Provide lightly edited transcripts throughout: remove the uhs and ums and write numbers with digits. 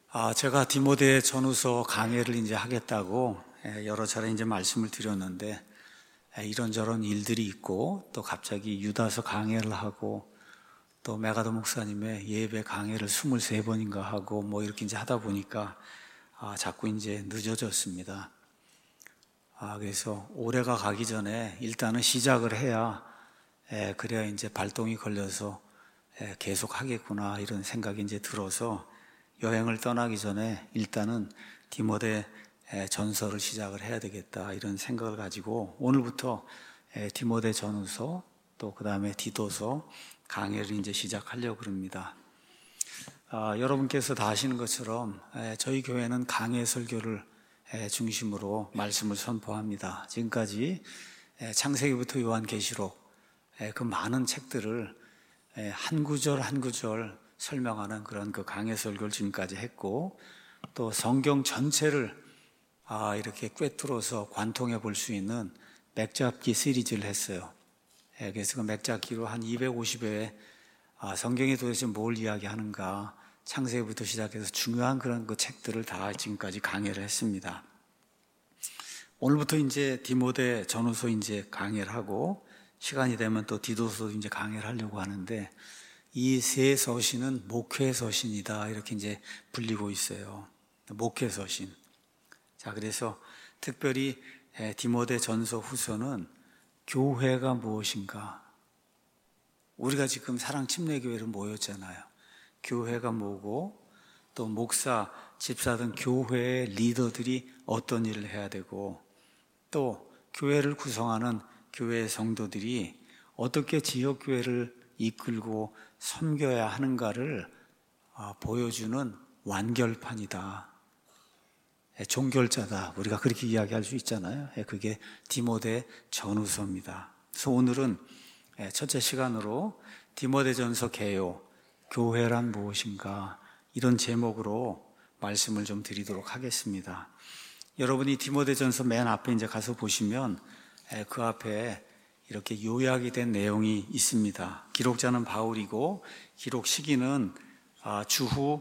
제가 디모데 전후서 강해를 이제 하겠다고 여러 차례 이제 말씀을 드렸는데, 이런저런 일들이 있고, 또 갑자기 유다서 강해를 하고, 또 메가더 목사님의 예배 강해를 23번인가 하고, 뭐 이렇게 이제 하다 보니까, 자꾸 이제 늦어졌습니다. 그래서 올해가 가기 전에 일단은 시작을 해야, 그래야 이제 발동이 걸려서 계속 하겠구나, 이런 생각이 이제 들어서, 여행을 떠나기 전에 일단은 디모데 전서를 시작을 해야 되겠다, 이런 생각을 가지고 오늘부터 디모데 전후서, 또 그 다음에 디도서 강해를 이제 시작하려고 합니다. 여러분께서 다 아시는 것처럼 저희 교회는 강해 설교를 중심으로 말씀을 선포합니다. 지금까지 창세기부터 요한계시록 그 많은 책들을 한 구절 한 구절 설명하는 그런 그 강해 설교를 지금까지 했고, 또 성경 전체를 이렇게 꿰뚫어서 관통해 볼 수 있는 맥잡기 시리즈를 했어요. 그래서 그 맥잡기로 한 250회 성경이 도대체 뭘 이야기하는가, 창세기부터 시작해서 중요한 그런 그 책들을 다 지금까지 강해를 했습니다. 오늘부터 이제 디모데 전후서 이제 강해를 하고, 시간이 되면 또 디도서도 이제 강해를 하려고 하는데, 이 세 서신은 목회 서신이다, 이렇게 이제 불리고 있어요. 목회 서신. 자, 그래서 특별히 디모데 전서 후서는 교회가 무엇인가? 우리가 지금 사랑 침례교회로 모였잖아요. 교회가 뭐고, 또 목사, 집사 등 교회의 리더들이 어떤 일을 해야 되고, 또 교회를 구성하는 교회의 성도들이 어떻게 지역교회를 이끌고 섬겨야 하는가를 보여주는 완결판이다, 종결자다, 우리가 그렇게 이야기할 수 있잖아요. 그게 디모데 전후서입니다. 그래서 오늘은 첫째 시간으로 디모데전서 개요, 교회란 무엇인가, 이런 제목으로 말씀을 좀 드리도록 하겠습니다. 여러분이 디모데전서 맨 앞에 이제 가서 보시면 그 앞에 이렇게 요약이 된 내용이 있습니다. 기록자는 바울이고, 기록 시기는 주후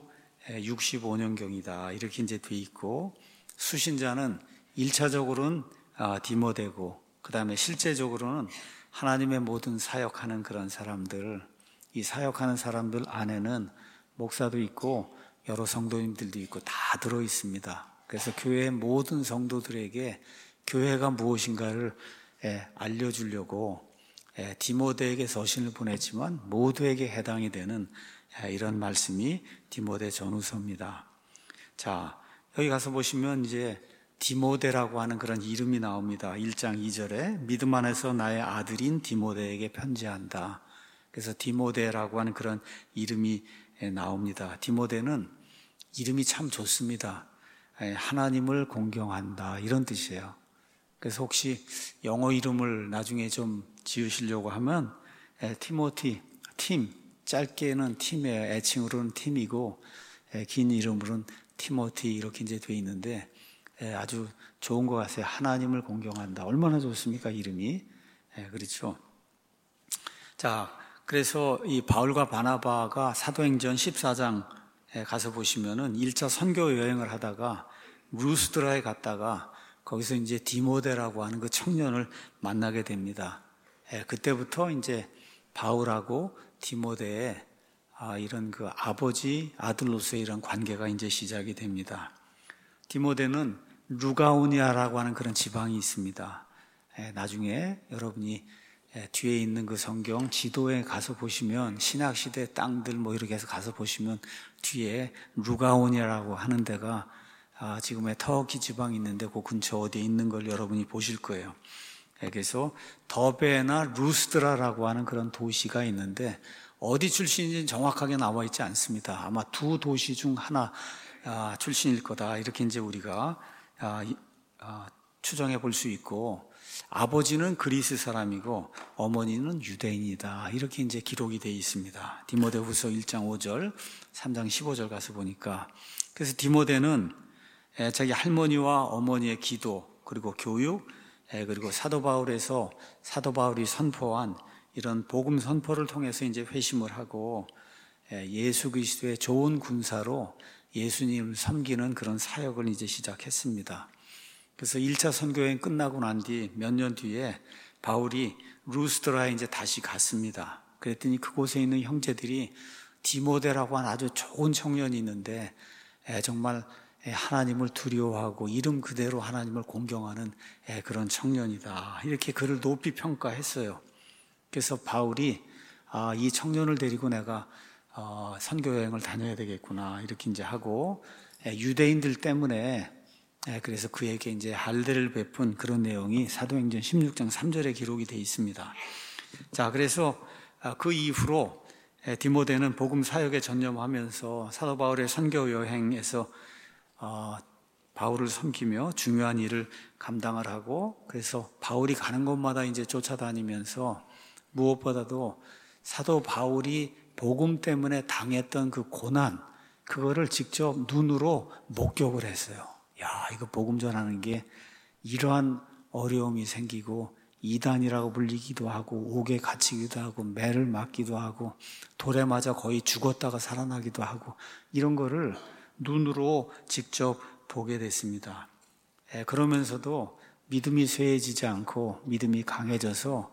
65년경이다, 이렇게 이제 돼 있고, 수신자는 1차적으로는 디모데고, 그 다음에 실제적으로는 하나님의 모든 사역하는 그런 사람들, 이 사역하는 사람들 안에는 목사도 있고 여러 성도님들도 있고 다 들어 있습니다. 그래서 교회의 모든 성도들에게 교회가 무엇인가를 알려주려고 디모데에게 서신을 보냈지만 모두에게 해당이 되는 이런 말씀이 디모데 전후서입니다. 자, 여기 가서 보시면 이제 디모데라고 하는 그런 이름이 나옵니다. 1장 2절에 믿음 안에서 나의 아들인 디모데에게 편지한다. 그래서 디모데라고 하는 그런 이름이 나옵니다. 디모데는 이름이 참 좋습니다. 하나님을 공경한다, 이런 뜻이에요. 그래서 혹시 영어 이름을 나중에 좀 지으시려고 하면 티모티, 팀, 짧게는 팀이에요. 애칭으로는 팀이고, 긴 이름으로는 티모티, 이렇게 이제 돼 있는데 아주 좋은 것 같아요. 하나님을 공경한다. 얼마나 좋습니까, 이름이. 그렇죠. 자, 그래서 이 바울과 바나바가 사도행전 14장에 가서 보시면은 1차 선교 여행을 하다가 루스드라에 갔다가 거기서 이제 디모데라고 하는 그 청년을 만나게 됩니다. 그때부터 이제 바울하고 디모데의 이런 그 아버지, 아들로서의 이런 관계가 이제 시작이 됩니다. 디모데는 루가오니아라고 하는 그런 지방이 있습니다. 나중에 여러분이 뒤에 있는 그 성경 지도에 가서 보시면 신학시대 땅들 뭐 이렇게 해서 가서 보시면 뒤에 루가오니아라고 하는 데가 지금의 터키 지방이 있는데 그 근처 어디에 있는 걸 여러분이 보실 거예요. 그래서 더베나 루스드라라고 하는 그런 도시가 있는데 어디 출신인지는 정확하게 나와 있지 않습니다. 아마 두 도시 중 하나 출신일 거다, 이렇게 이제 우리가 추정해 볼 수 있고, 아버지는 그리스 사람이고 어머니는 유대인이다, 이렇게 이제 기록이 되어 있습니다. 디모데후서 1장 5절, 3장 15절 가서 보니까. 그래서 디모데는 자기 할머니와 어머니의 기도, 그리고 교육, 그리고 사도 바울이 선포한 이런 복음 선포를 통해서 이제 회심을 하고 예수 그리스도의 좋은 군사로 예수님을 섬기는 그런 사역을 이제 시작했습니다. 그래서 1차 선교여행 끝나고 난 뒤 몇 년 뒤에 바울이 루스드라에 이제 다시 갔습니다. 그랬더니 그곳에 있는 형제들이 디모데라고 하는 아주 좋은 청년이 있는데 정말 하나님을 두려워하고 이름 그대로 하나님을 공경하는 그런 청년이다. 이렇게 그를 높이 평가했어요. 그래서 바울이 이 청년을 데리고 내가 선교여행을 다녀야 되겠구나 이렇게 이제 하고 유대인들 때문에 그래서 그에게 이제 할례를 베푼 그런 내용이 사도행전 16장 3절에 기록이 되어 있습니다. 자, 그래서 그 이후로 디모데는 복음 사역에 전념하면서 사도 바울의 선교 여행에서 바울을 섬기며 중요한 일을 감당을 하고, 그래서 바울이 가는 곳마다 이제 쫓아다니면서 무엇보다도 사도 바울이 복음 때문에 당했던 그 고난, 그거를 직접 눈으로 목격을 했어요. 야, 이거 복음 전하는 게 이러한 어려움이 생기고 이단이라고 불리기도 하고 옥에 갇히기도 하고 매를 맞기도 하고 돌에 맞아 거의 죽었다가 살아나기도 하고 이런 거를 눈으로 직접 보게 됐습니다. 그러면서도 믿음이 쇠해지지 않고 믿음이 강해져서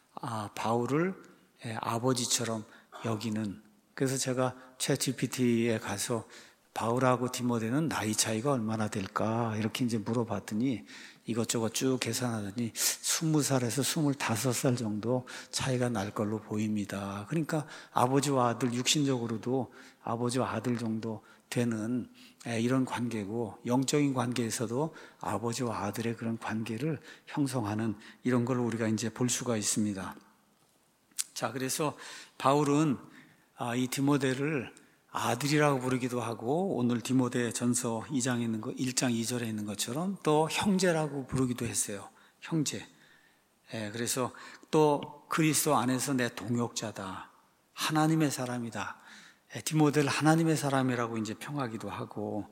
바울을 아버지처럼 여기는, 그래서 제가 챗GPT에 가서 바울하고 디모데는 나이 차이가 얼마나 될까 이렇게 이제 물어봤더니 이것저것 쭉 계산하더니 20살에서 25살 정도 차이가 날 걸로 보입니다. 그러니까 아버지와 아들, 육신적으로도 아버지와 아들 정도 되는 이런 관계고, 영적인 관계에서도 아버지와 아들의 그런 관계를 형성하는 이런 걸 우리가 이제 볼 수가 있습니다. 자, 그래서 바울은 이 디모데를 아들이라고 부르기도 하고, 오늘 디모데 전서 2장에 있는 거, 1장 2절에 있는 것처럼 또 형제라고 부르기도 했어요. 형제. 그래서 또 그리스도 안에서 내 동역자다. 하나님의 사람이다. 디모데를 하나님의 사람이라고 이제 평하기도 하고,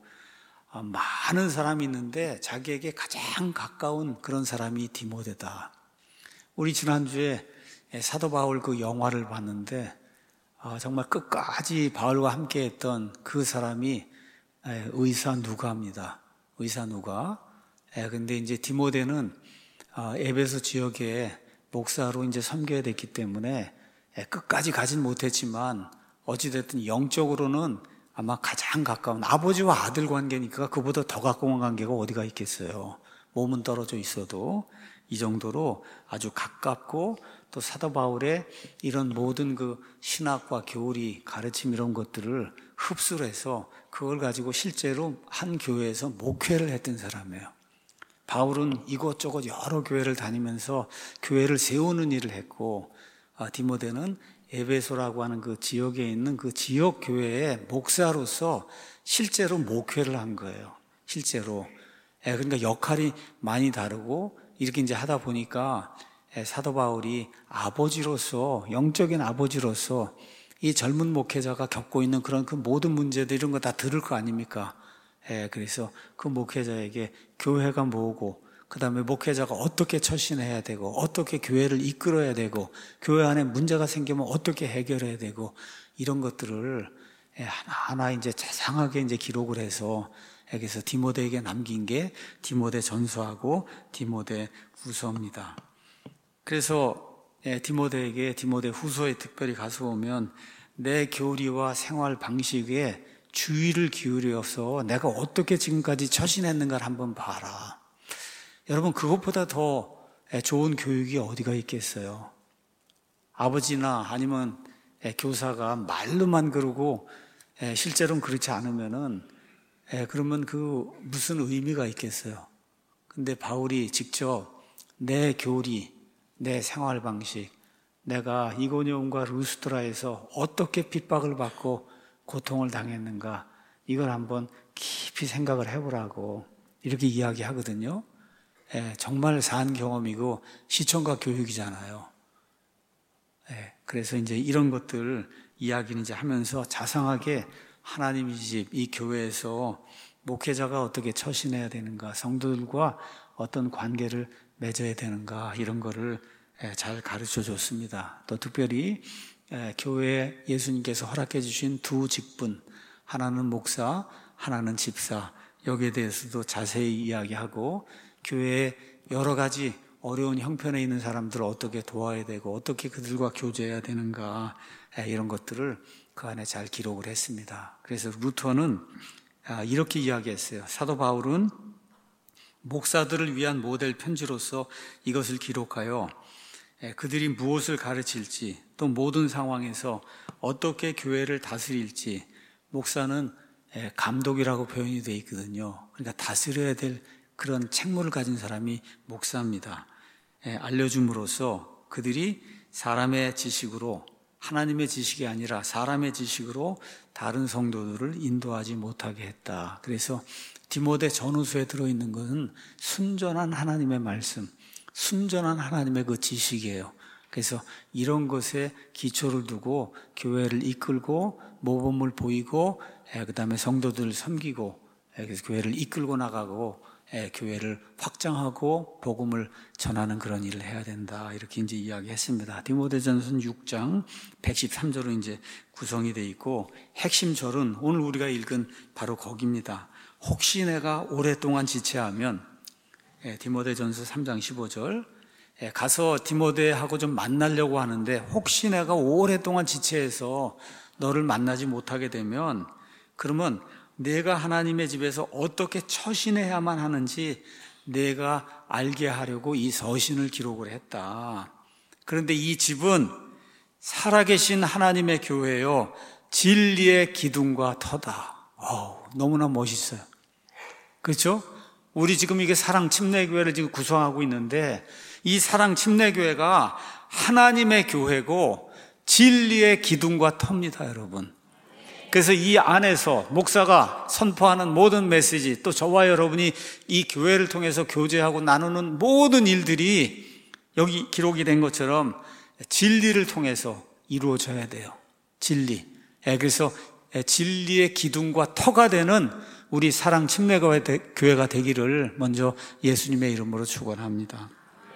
많은 사람이 있는데 자기에게 가장 가까운 그런 사람이 디모데다. 우리 지난주에 사도 바울 그 영화를 봤는데 정말 끝까지 바울과 함께 했던 그 사람이 의사 누가입니다. 의사 누가. 근데 이제 디모데는 에베소 지역에 목사로 이제 섬겨야 됐기 때문에 끝까지 가진 못했지만 어찌됐든 영적으로는 아마 가장 가까운 아버지와 아들 관계니까 그보다 더 가까운 관계가 어디가 있겠어요. 몸은 떨어져 있어도 이 정도로 아주 가깝고, 또 사도 바울의 이런 모든 그 신학과 교리, 가르침 이런 것들을 흡수를 해서 그걸 가지고 실제로 한 교회에서 목회를 했던 사람이에요. 바울은 이곳저곳 여러 교회를 다니면서 교회를 세우는 일을 했고, 디모데는 에베소라고 하는 그 지역에 있는 그 지역 교회의 목사로서 실제로 목회를 한 거예요. 실제로. 그러니까 역할이 많이 다르고 이렇게 이제 하다 보니까 사도 바울이 아버지로서, 영적인 아버지로서 이 젊은 목회자가 겪고 있는 그런 그 모든 문제들 이런 거 다 들을 거 아닙니까? 그래서 그 목회자에게 교회가 뭐고, 그 다음에 목회자가 어떻게 처신해야 되고, 어떻게 교회를 이끌어야 되고, 교회 안에 문제가 생기면 어떻게 해결해야 되고, 이런 것들을 하나하나 이제 자상하게 이제 기록을 해서 그래서 디모데에게 남긴 게 디모데 전서하고 디모데 후서입니다. 그래서 디모데에게 디모데 후서에 특별히 가서 보면 내 교리와 생활 방식에 주의를 기울여서 내가 어떻게 지금까지 처신했는가를 한번 봐라. 여러분, 그것보다 더 좋은 교육이 어디가 있겠어요? 아버지나 아니면 교사가 말로만 그러고 실제로는 그렇지 않으면은 그러면 그 무슨 의미가 있겠어요? 근데 바울이 직접 내 교리, 내 생활 방식, 내가 이고니온과 루스드라에서 어떻게 핍박을 받고 고통을 당했는가, 이걸 한번 깊이 생각을 해보라고 이렇게 이야기하거든요. 정말 산 경험이고 시청과 교육이잖아요. 그래서 이제 이런 것들 이야기는 이제 하면서 자상하게 하나님의 집, 이 교회에서 목회자가 어떻게 처신해야 되는가, 성도들과 어떤 관계를 맺어야 되는가, 이런 거를 잘 가르쳐 줬습니다. 또 특별히 교회에 예수님께서 허락해 주신 두 직분, 하나는 목사, 하나는 집사, 여기에 대해서도 자세히 이야기하고 교회에 여러 가지 어려운 형편에 있는 사람들을 어떻게 도와야 되고 어떻게 그들과 교제해야 되는가, 이런 것들을 그 안에 잘 기록을 했습니다. 그래서 루터는 이렇게 이야기했어요. 사도 바울은 목사들을 위한 모델 편지로서 이것을 기록하여 그들이 무엇을 가르칠지, 또 모든 상황에서 어떻게 교회를 다스릴지, 목사는 감독이라고 표현이 되어 있거든요. 그러니까 다스려야 될 그런 책무를 가진 사람이 목사입니다. 알려줌으로써 그들이 사람의 지식으로, 하나님의 지식이 아니라 사람의 지식으로 다른 성도들을 인도하지 못하게 했다. 그래서 디모데 전후서에 들어있는 것은 순전한 하나님의 말씀, 순전한 하나님의 그 지식이에요. 그래서 이런 것에 기초를 두고 교회를 이끌고 모범을 보이고, 그 다음에 성도들을 섬기고, 그래서 교회를 이끌고 나가고, 교회를 확장하고 복음을 전하는 그런 일을 해야 된다. 이렇게 이제 이야기했습니다. 디모데전서 6장 113절로 이제 구성이 되어 있고, 핵심 절은 오늘 우리가 읽은 바로 거기입니다. 혹시 내가 오랫동안 지체하면, 디모데전서 3장 15절, 가서 디모데하고 좀 만나려고 하는데 혹시 내가 오랫동안 지체해서 너를 만나지 못하게 되면, 그러면 내가 하나님의 집에서 어떻게 처신해야만 하는지 내가 알게 하려고 이 서신을 기록을 했다. 그런데 이 집은 살아계신 하나님의 교회요, 진리의 기둥과 터다. 너무나 멋있어요. 그렇죠? 우리 지금 이게 사랑 침례교회를 지금 구성하고 있는데, 이 사랑 침례교회가 하나님의 교회고 진리의 기둥과 터입니다, 여러분. 그래서 이 안에서 목사가 선포하는 모든 메시지, 또 저와 여러분이 이 교회를 통해서 교제하고 나누는 모든 일들이 여기 기록이 된 것처럼 진리를 통해서 이루어져야 돼요. 진리. 그래서 진리의 기둥과 터가 되는 우리 사랑 침례교회가 되기를 먼저 예수님의 이름으로 축원합니다.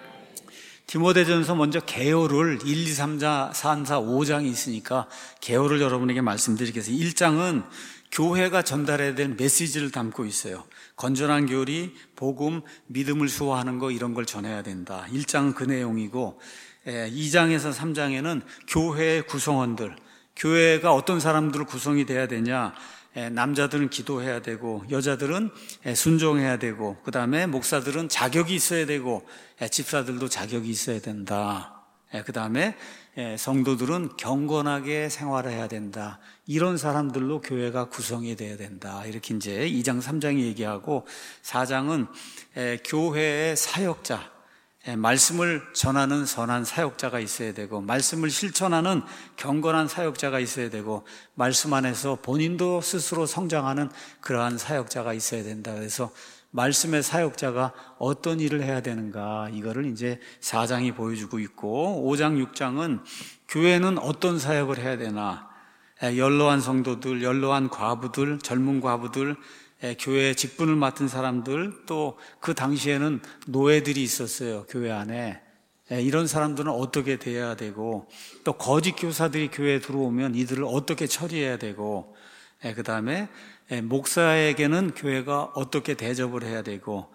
디모데전서 먼저 개요를 1, 2, 3, 4, 5장이 있으니까 개요를 여러분에게 말씀드리겠습니다. 1장은 교회가 전달해야 될 메시지를 담고 있어요. 건전한 교리, 복음, 믿음을 수호하는 거, 이런 걸 전해야 된다. 1장은 그 내용이고, 2장에서 3장에는 교회의 구성원들, 교회가 어떤 사람들 구성이 돼야 되냐, 남자들은 기도해야 되고 여자들은 순종해야 되고, 그 다음에 목사들은 자격이 있어야 되고 집사들도 자격이 있어야 된다. 그 다음에 성도들은 경건하게 생활해야 된다. 이런 사람들로 교회가 구성이 돼야 된다. 이렇게 이제 2장 3장이 얘기하고, 4장은 교회의 사역자, 말씀을 전하는 선한 사역자가 있어야 되고, 말씀을 실천하는 경건한 사역자가 있어야 되고, 말씀 안에서 본인도 스스로 성장하는 그러한 사역자가 있어야 된다. 그래서 말씀의 사역자가 어떤 일을 해야 되는가, 이거를 이제 4장이 보여주고 있고, 5장, 6장은 교회는 어떤 사역을 해야 되나, 연로한 성도들, 연로한 과부들, 젊은 과부들, 교회의 직분을 맡은 사람들, 또 그 당시에는 노예들이 있었어요, 교회 안에. 이런 사람들은 어떻게 대해야 되고, 또 거짓 교사들이 교회에 들어오면 이들을 어떻게 처리해야 되고, 그 다음에 목사에게는 교회가 어떻게 대접을 해야 되고,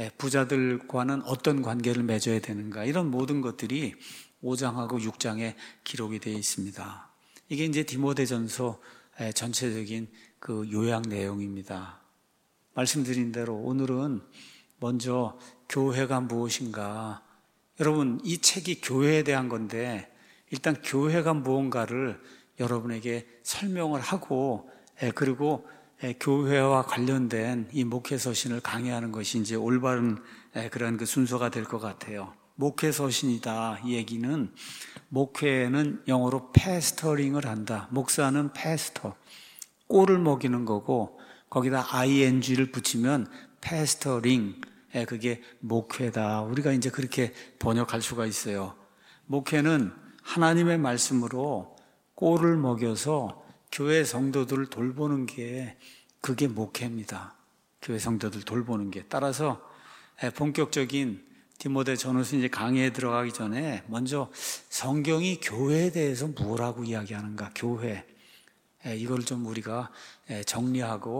부자들과는 어떤 관계를 맺어야 되는가, 이런 모든 것들이 5장하고 6장에 기록이 되어 있습니다. 이게 이제 디모데전서 전체적인 그 요약 내용입니다. 말씀드린 대로 오늘은 먼저 교회가 무엇인가, 여러분 이 책이 교회에 대한 건데 일단 교회가 무언가를 여러분에게 설명을 하고, 그리고 교회와 관련된 이 목회서신을 강의하는 것이 이제 올바른 그런 그 순서가 될 것 같아요. 목회서신이다, 이 얘기는 목회는 영어로 패스터링을 한다. 목사는 패스터, 꼴을 먹이는 거고, 거기다 ing를 붙이면 패스터링, 그게 목회다. 우리가 이제 그렇게 번역할 수가 있어요. 목회는 하나님의 말씀으로 꼴을 먹여서 교회 성도들을 돌보는 게, 그게 목회입니다. 교회 성도들 돌보는 게. 따라서 본격적인 디모데 전후서 이제 강의에 들어가기 전에 먼저 성경이 교회에 대해서 뭐라고 이야기하는가, 교회, 이걸 좀 우리가 정리하고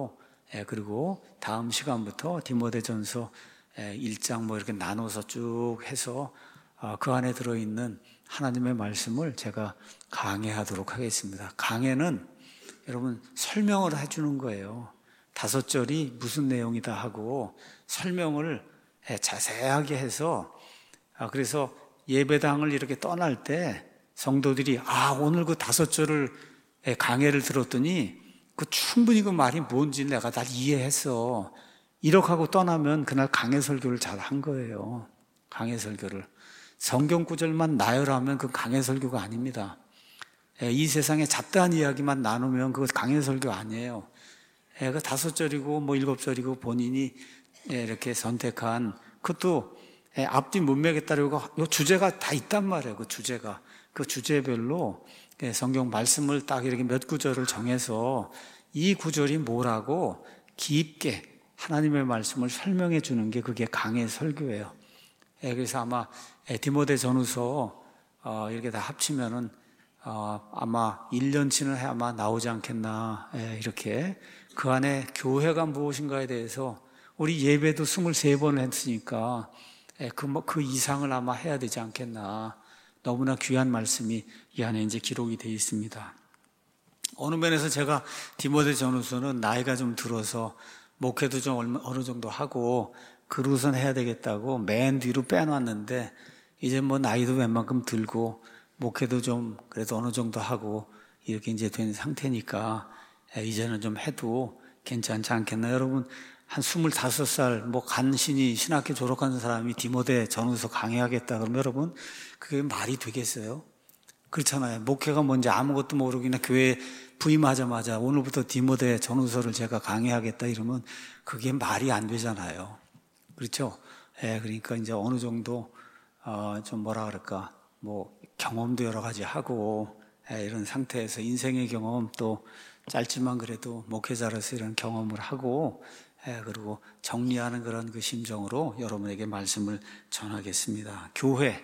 그리고 다음 시간부터 디모데전서 1장 뭐 이렇게 나눠서 쭉 해서 그 안에 들어있는 하나님의 말씀을 제가 강해하도록 하겠습니다. 강해는 여러분 설명을 해주는 거예요. 5절이 무슨 내용이다 하고 설명을 자세하게 해서 그래서 예배당을 이렇게 떠날 때 성도들이 오늘 그 5절을 강해를 들었더니 충분히 그 말이 뭔지 내가 다 이해했어. 이렇게 하고 떠나면 그날 강해 설교를 잘 한 거예요. 강해 설교를. 성경 구절만 나열하면 그 강해 설교가 아닙니다. 이 세상에 잡다한 이야기만 나누면 그거 강해 설교 아니에요. 그 5절이고 뭐 7절이고 본인이 이렇게 선택한 그것도 앞뒤 문맥에 따르고 이 주제가 다 있단 말이에요. 그 주제가. 그 주제별로 성경 말씀을 딱 이렇게 몇 구절을 정해서 이 구절이 뭐라고 깊게 하나님의 말씀을 설명해 주는 게 그게 강해 설교예요. 그래서 아마 디모데 전후서 이렇게 다 합치면은 아마 1년치는 아마 나오지 않겠나. 이렇게 그 안에 교회가 무엇인가에 대해서 우리 예배도 23번을 했으니까 그 이상을 아마 해야 되지 않겠나. 너무나 귀한 말씀이 이 안에 이제 기록이 되어 있습니다. 어느 면에서 제가 디모데 전후서는 나이가 좀 들어서 목회도 좀 어느 정도 하고 그러고선 해야 되겠다고 맨 뒤로 빼놨는데 이제 뭐 나이도 웬만큼 들고 목회도 좀 그래도 어느 정도 하고 이렇게 이제 된 상태니까 이제는 좀 해도 괜찮지 않겠나. 여러분 한 25살 뭐 간신히 신학교 졸업한 사람이 디모데 전후서 강의하겠다 그러면 여러분 그게 말이 되겠어요? 그렇잖아요. 목회가 뭔지 아무것도 모르고 그냥 교회 부임하자마자 오늘부터 디모데 전후서를 제가 강의하겠다 이러면 그게 말이 안 되잖아요. 그렇죠? 그러니까 이제 어느 정도 좀 뭐라 그럴까 뭐 경험도 여러 가지 하고 이런 상태에서 인생의 경험 또 짧지만 그래도 목회자로서 이런 경험을 하고 그리고 정리하는 그런 그 심정으로 여러분에게 말씀을 전하겠습니다. 교회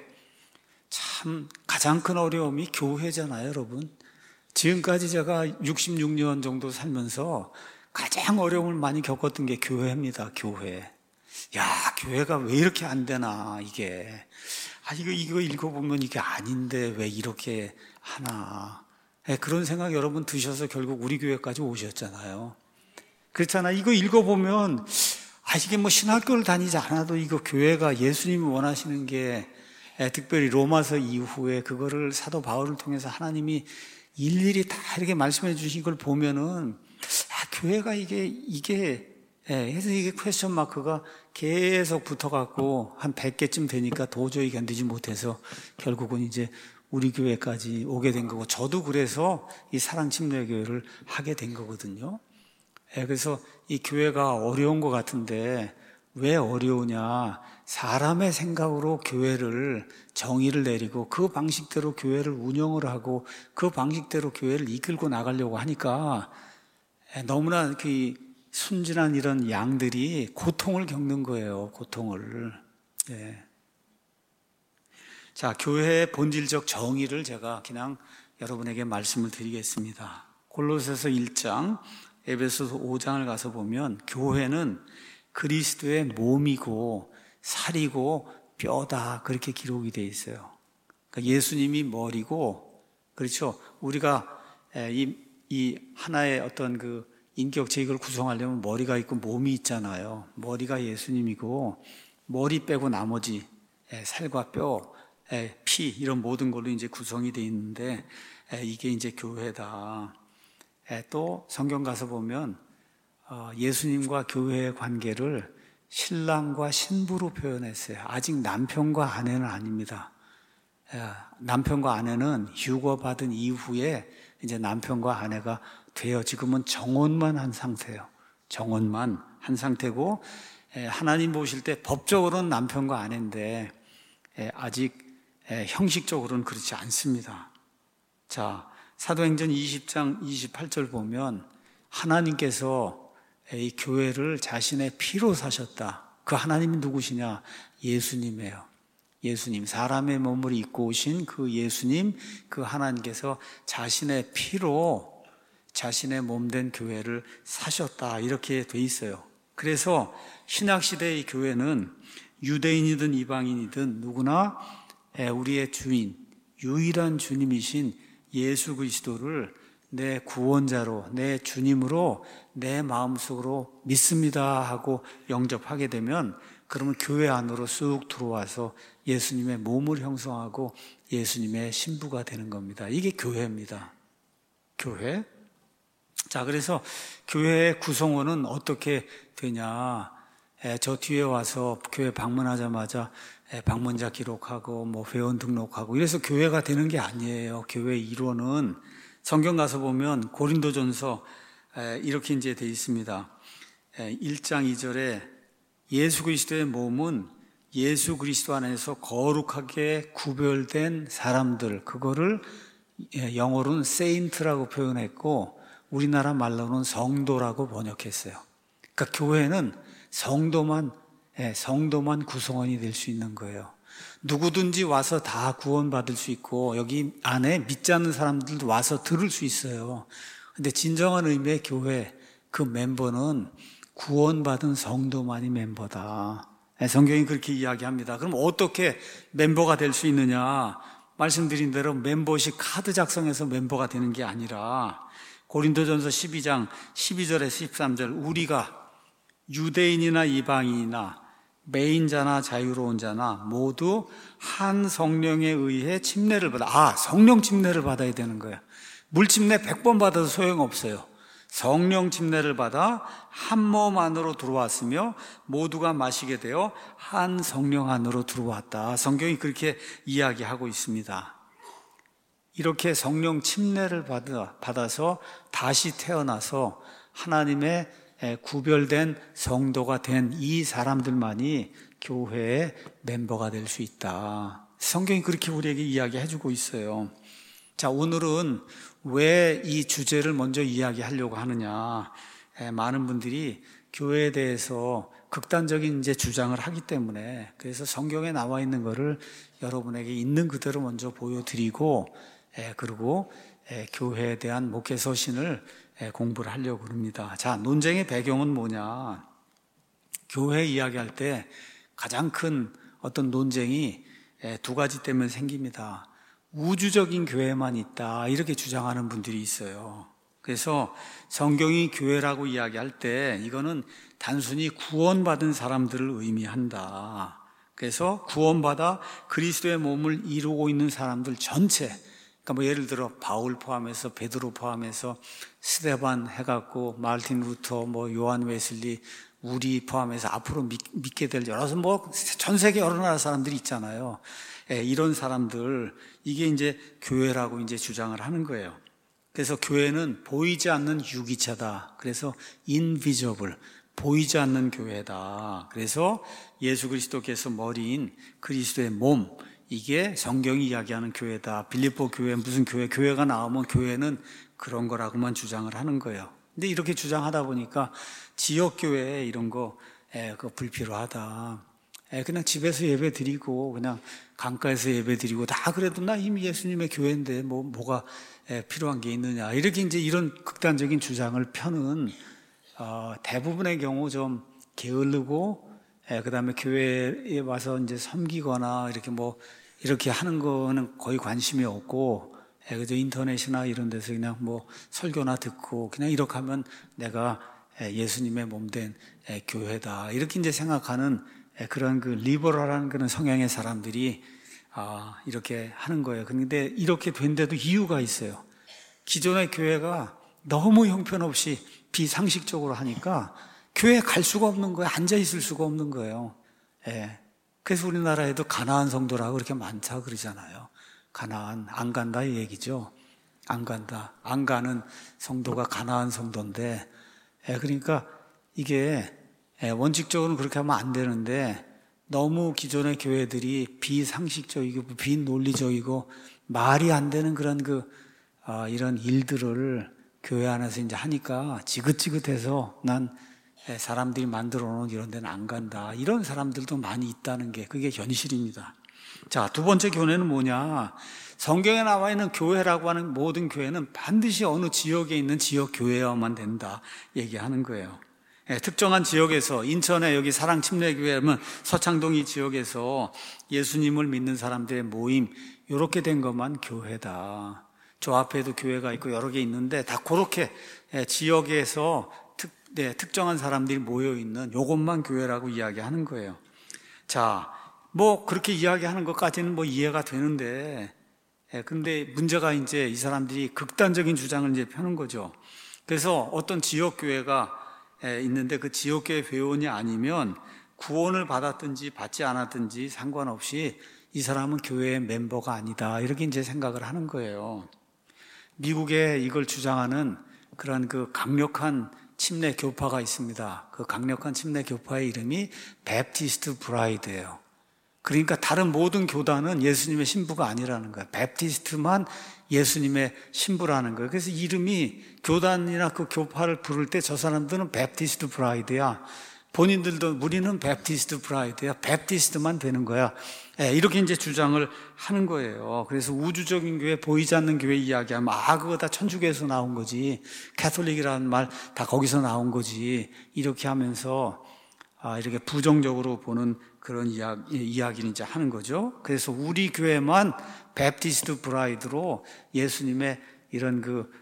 참 가장 큰 어려움이 교회잖아요, 여러분. 지금까지 제가 66년 정도 살면서 가장 어려움을 많이 겪었던 게 교회입니다. 교회. 교회가 왜 이렇게 안 되나 이게. 이거 읽어보면 이게 아닌데 왜 이렇게 하나. 그런 생각 여러분 드셔서 결국 우리 교회까지 오셨잖아요. 그렇잖아요. 이거 읽어보면 이게 뭐 신학교를 다니지 않아도 이거 교회가 예수님이 원하시는 게 특별히 로마서 이후에 그거를 사도 바울을 통해서 하나님이 일일이 다 이렇게 말씀해 주신 걸 보면은 교회가 이게 해서 이게 퀘스천 마크가 계속 붙어갖고 한 100개쯤 되니까 도저히 견디지 못해서 결국은 이제 우리 교회까지 오게 된 거고 저도 그래서 이 사랑침례교회를 하게 된 거거든요. 그래서 이 교회가 어려운 것 같은데 왜 어려우냐. 사람의 생각으로 교회를 정의를 내리고 그 방식대로 교회를 운영을 하고 그 방식대로 교회를 이끌고 나가려고 하니까 너무나 그 순진한 이런 양들이 고통을 겪는 거예요. 고통을. 자, 교회의 본질적 정의를 제가 그냥 여러분에게 말씀을 드리겠습니다. 골로새서 1장, 에베소서 5장을 가서 보면 교회는 그리스도의 몸이고 살이고 뼈다 그렇게 기록이 되어 있어요. 그러니까 예수님이 머리고 그렇죠. 우리가 이 하나의 어떤 그 인격체 이걸 구성하려면 머리가 있고 몸이 있잖아요. 머리가 예수님이고 머리 빼고 나머지 살과 뼈, 피 이런 모든 걸로 이제 구성이 되어 있는데 이게 이제 교회다. 또 성경 가서 보면 예수님과 교회의 관계를 신랑과 신부로 표현했어요. 아직 남편과 아내는 아닙니다. 남편과 아내는 휴거받은 이후에 이제 남편과 아내가 되어 지금은 정혼만 한 상태예요. 정혼만 한 상태고 하나님 보실 때 법적으로는 남편과 아내인데 아직 형식적으로는 그렇지 않습니다. 자, 사도행전 20장 28절 보면 하나님께서 이 교회를 자신의 피로 사셨다. 그 하나님이 누구시냐? 예수님이에요. 예수님, 사람의 몸을 입고 오신 그 예수님, 그 하나님께서 자신의 피로 자신의 몸된 교회를 사셨다 이렇게 돼 있어요. 그래서 신약시대의 교회는 유대인이든 이방인이든 누구나 우리의 주인, 유일한 주님이신 예수 그리스도를 내 구원자로, 내 주님으로 내 마음속으로 믿습니다 하고 영접하게 되면 그러면 교회 안으로 쑥 들어와서 예수님의 몸을 형성하고 예수님의 신부가 되는 겁니다. 이게 교회입니다. 교회. 자, 그래서 교회의 구성원은 어떻게 되냐. 저 뒤에 와서 교회 방문하자마자 방문자 기록하고 뭐 회원 등록하고 이래서 교회가 되는 게 아니에요. 교회 일원은 성경 가서 보면 고린도전서 이렇게 이제 돼 있습니다. 1장 2절에 예수 그리스도의 몸은 예수 그리스도 안에서 거룩하게 구별된 사람들, 그거를 영어로는 세인트라고 표현했고 우리나라 말로는 성도라고 번역했어요. 그러니까 교회는 성도만 구성원이 될 수 있는 거예요. 누구든지 와서 다 구원받을 수 있고 여기 안에 믿지 않는 사람들도 와서 들을 수 있어요. 근데 진정한 의미의 교회, 그 멤버는 구원받은 성도만이 멤버다. 성경이 그렇게 이야기합니다. 그럼 어떻게 멤버가 될 수 있느냐? 말씀드린 대로 멤버십 카드 작성해서 멤버가 되는 게 아니라 고린도전서 12장 12절에서 13절 우리가 유대인이나 이방인이나 매인자나 자유로운 자나 모두 한 성령에 의해 침례를 받아. 성령 침례를 받아야 되는 거야. 물 침례 100번 받아도 소용없어요. 성령 침례를 받아 한 몸 안으로 들어왔으며 모두가 마시게 되어 한 성령 안으로 들어왔다. 성경이 그렇게 이야기하고 있습니다. 이렇게 성령 침례를 받아서 다시 태어나서 하나님의 구별된 성도가 된 이 사람들만이 교회의 멤버가 될 수 있다. 성경이 그렇게 우리에게 이야기해주고 있어요. 자, 오늘은 왜 이 주제를 먼저 이야기하려고 하느냐. 많은 분들이 교회에 대해서 극단적인 이제 주장을 하기 때문에 그래서 성경에 나와 있는 거를 여러분에게 있는 그대로 먼저 보여드리고 그리고 교회에 대한 목회 서신을 공부를 하려고 합니다. 자, 논쟁의 배경은 뭐냐? 교회 이야기할 때 가장 큰 어떤 논쟁이 두 가지 때문에 생깁니다. 우주적인 교회만 있다 이렇게 주장하는 분들이 있어요. 그래서 성경이 교회라고 이야기할 때 이거는 단순히 구원받은 사람들을 의미한다. 그래서 구원받아 그리스도의 몸을 이루고 있는 사람들 전체, 그러니까 뭐 예를 들어 바울 포함해서 베드로 포함해서 스데반 해갖고 마르틴 루터, 뭐 요한 웨슬리, 우리 포함해서 앞으로 믿게 될 여러 뭐 전 세계 여러 나라 사람들이 있잖아요. 이런 사람들 이게 이제 교회라고 이제 주장을 하는 거예요. 그래서 교회는 보이지 않는 유기체다. 그래서 invisible, 보이지 않는 교회다. 그래서 예수 그리스도께서 머리인 그리스도의 몸, 이게 성경이 이야기하는 교회다. 빌립보 교회, 무슨 교회가 나오면 교회는 그런 거라고만 주장을 하는 거예요. 근데 이렇게 주장하다 보니까 지역교회 이런 거, 그거 불필요하다. 그냥 집에서 예배 드리고, 그냥 강가에서 예배 드리고, 다 그래도 나 이미 예수님의 교회인데, 뭐가 필요한 게 있느냐. 이렇게 이제 이런 극단적인 주장을 펴는, 대부분의 경우 좀 게으르고, 그 다음에 교회에 와서 이제 섬기거나, 이렇게 하는 거는 거의 관심이 없고, 그저 인터넷이나 이런 데서 그냥 뭐 설교나 듣고, 그냥 이렇게 하면 내가 예수님의 몸된 교회다. 이렇게 이제 생각하는 그런 그 리버럴한 그런 성향의 사람들이 이렇게 하는 거예요. 그런데 이렇게 된데도 이유가 있어요. 기존의 교회가 너무 형편없이 비상식적으로 하니까 교회에 갈 수가 없는 거예요. 앉아 있을 수가 없는 거예요. 그래서 우리나라에도 가나안 성도라고 그렇게 많다 그러잖아요. 가나안, 안 간다 이 얘기죠. 안 간다. 안 가는 성도가 가나안 성도인데, 그러니까 이게 원칙적으로는 그렇게 하면 안 되는데 너무 기존의 교회들이 비상식적이고 비논리적이고 말이 안 되는 그런 이런 일들을 교회 안에서 이제 하니까 지긋지긋해서 난 사람들이 만들어 놓은 이런 데는 안 간다. 이런 사람들도 많이 있다는 게 그게 현실입니다. 자, 두 번째 교훈은 뭐냐? 성경에 나와 있는 교회라고 하는 모든 교회는 반드시 어느 지역에 있는 지역 교회여만 된다 얘기하는 거예요. 특정한 지역에서, 인천에 여기 사랑침례교회면 서창동 이 지역에서 예수님을 믿는 사람들의 모임, 이렇게 된 것만 교회다. 저 앞에도 교회가 있고 여러 개 있는데 다 그렇게 지역에서 특정한 사람들이 모여있는 요것만 교회라고 이야기하는 거예요. 자, 뭐 그렇게 이야기하는 것까지는 뭐 이해가 되는데, 근데 문제가 이제 이 사람들이 극단적인 주장을 이제 펴는 거죠. 그래서 어떤 지역교회가 있는데 그 지역교회 회원이 아니면 구원을 받았든지 받지 않았든지 상관없이 이 사람은 교회의 멤버가 아니다. 이렇게 이제 생각을 하는 거예요. 미국에 이걸 주장하는 그런 그 강력한 침례 교파가 있습니다. 그 강력한 침례 교파의 이름이 베프티스트 브라이드예요. 그러니까 다른 모든 교단은 예수님의 신부가 아니라는 거예요. 베프티스트만 예수님의 신부라는 거예요. 그래서 이름이 교단이나 그 교파를 부를 때 저 사람들은 베프티스트 브라이드야. 본인들도 우리는 베프티스트 브라이드야. 베프티스트만 되는 거야. 이렇게 이제 주장을 하는 거예요. 그래서 우주적인 교회, 보이지 않는 교회 이야기하면 그거 다 천주교에서 나온 거지. 캐톨릭이라는 말 다 거기서 나온 거지. 이렇게 하면서 이렇게 부정적으로 보는 그런 이야기를 이제 하는 거죠. 그래서 우리 교회만 베프티스트 브라이드로 예수님의 이런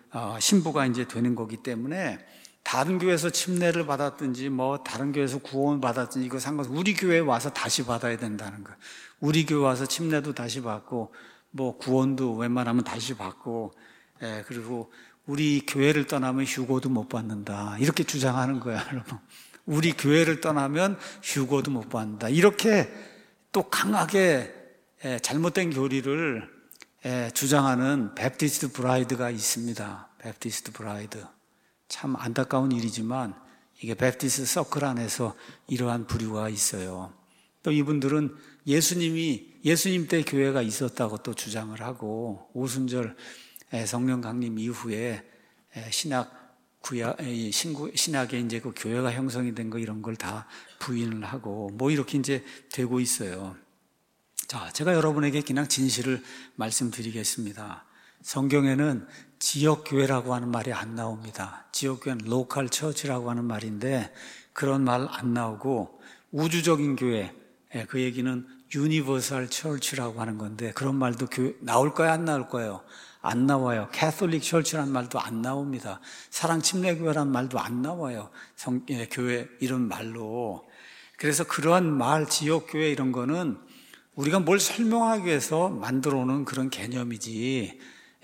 신부가 이제 되는 거기 때문에 다른 교회에서 침례를 받았든지 뭐 다른 교회에서 구원을 받았든지 이거 상관없이 우리 교회에 와서 다시 받아야 된다는 거예요. 우리 교회 와서 침례도 다시 받고 뭐 구원도 웬만하면 다시 받고, 그리고 우리 교회를 떠나면 휴고도 못 받는다. 이렇게 주장하는 거야, 여러분. 우리 교회를 떠나면 휴고도 못 받는다. 이렇게 또 강하게 잘못된 교리를 주장하는 베프티스트 브라이드가 있습니다. 베프티스트 브라이드. 참 안타까운 일이지만 이게 베프티스트 서클 안에서 이러한 부류가 있어요. 또 이분들은 예수님 때 교회가 있었다고 또 주장을 하고, 오순절 성령 강림 이후에 신학에 이제 그 교회가 형성이 된 거 이런 걸 다 부인을 하고 뭐 이렇게 이제 되고 있어요. 자, 제가 여러분에게 그냥 진실을 말씀드리겠습니다. 성경에는 지역교회라고 하는 말이 안 나옵니다. 지역교회는 로컬 처치라고 하는 말인데 그런 말 안 나오고 우주적인 교회, 그 얘기는 유니버설 처치라고 하는 건데 그런 말도 나올까요? 안 나올 거예요? 안 나와요. 캐톨릭 처치라는 말도 안 나옵니다. 사랑침례교회라는 말도 안 나와요. 교회 이런 말로. 그래서 그러한 말, 지역교회 이런 거는 우리가 뭘 설명하기 위해서 만들어 오는 그런 개념이지,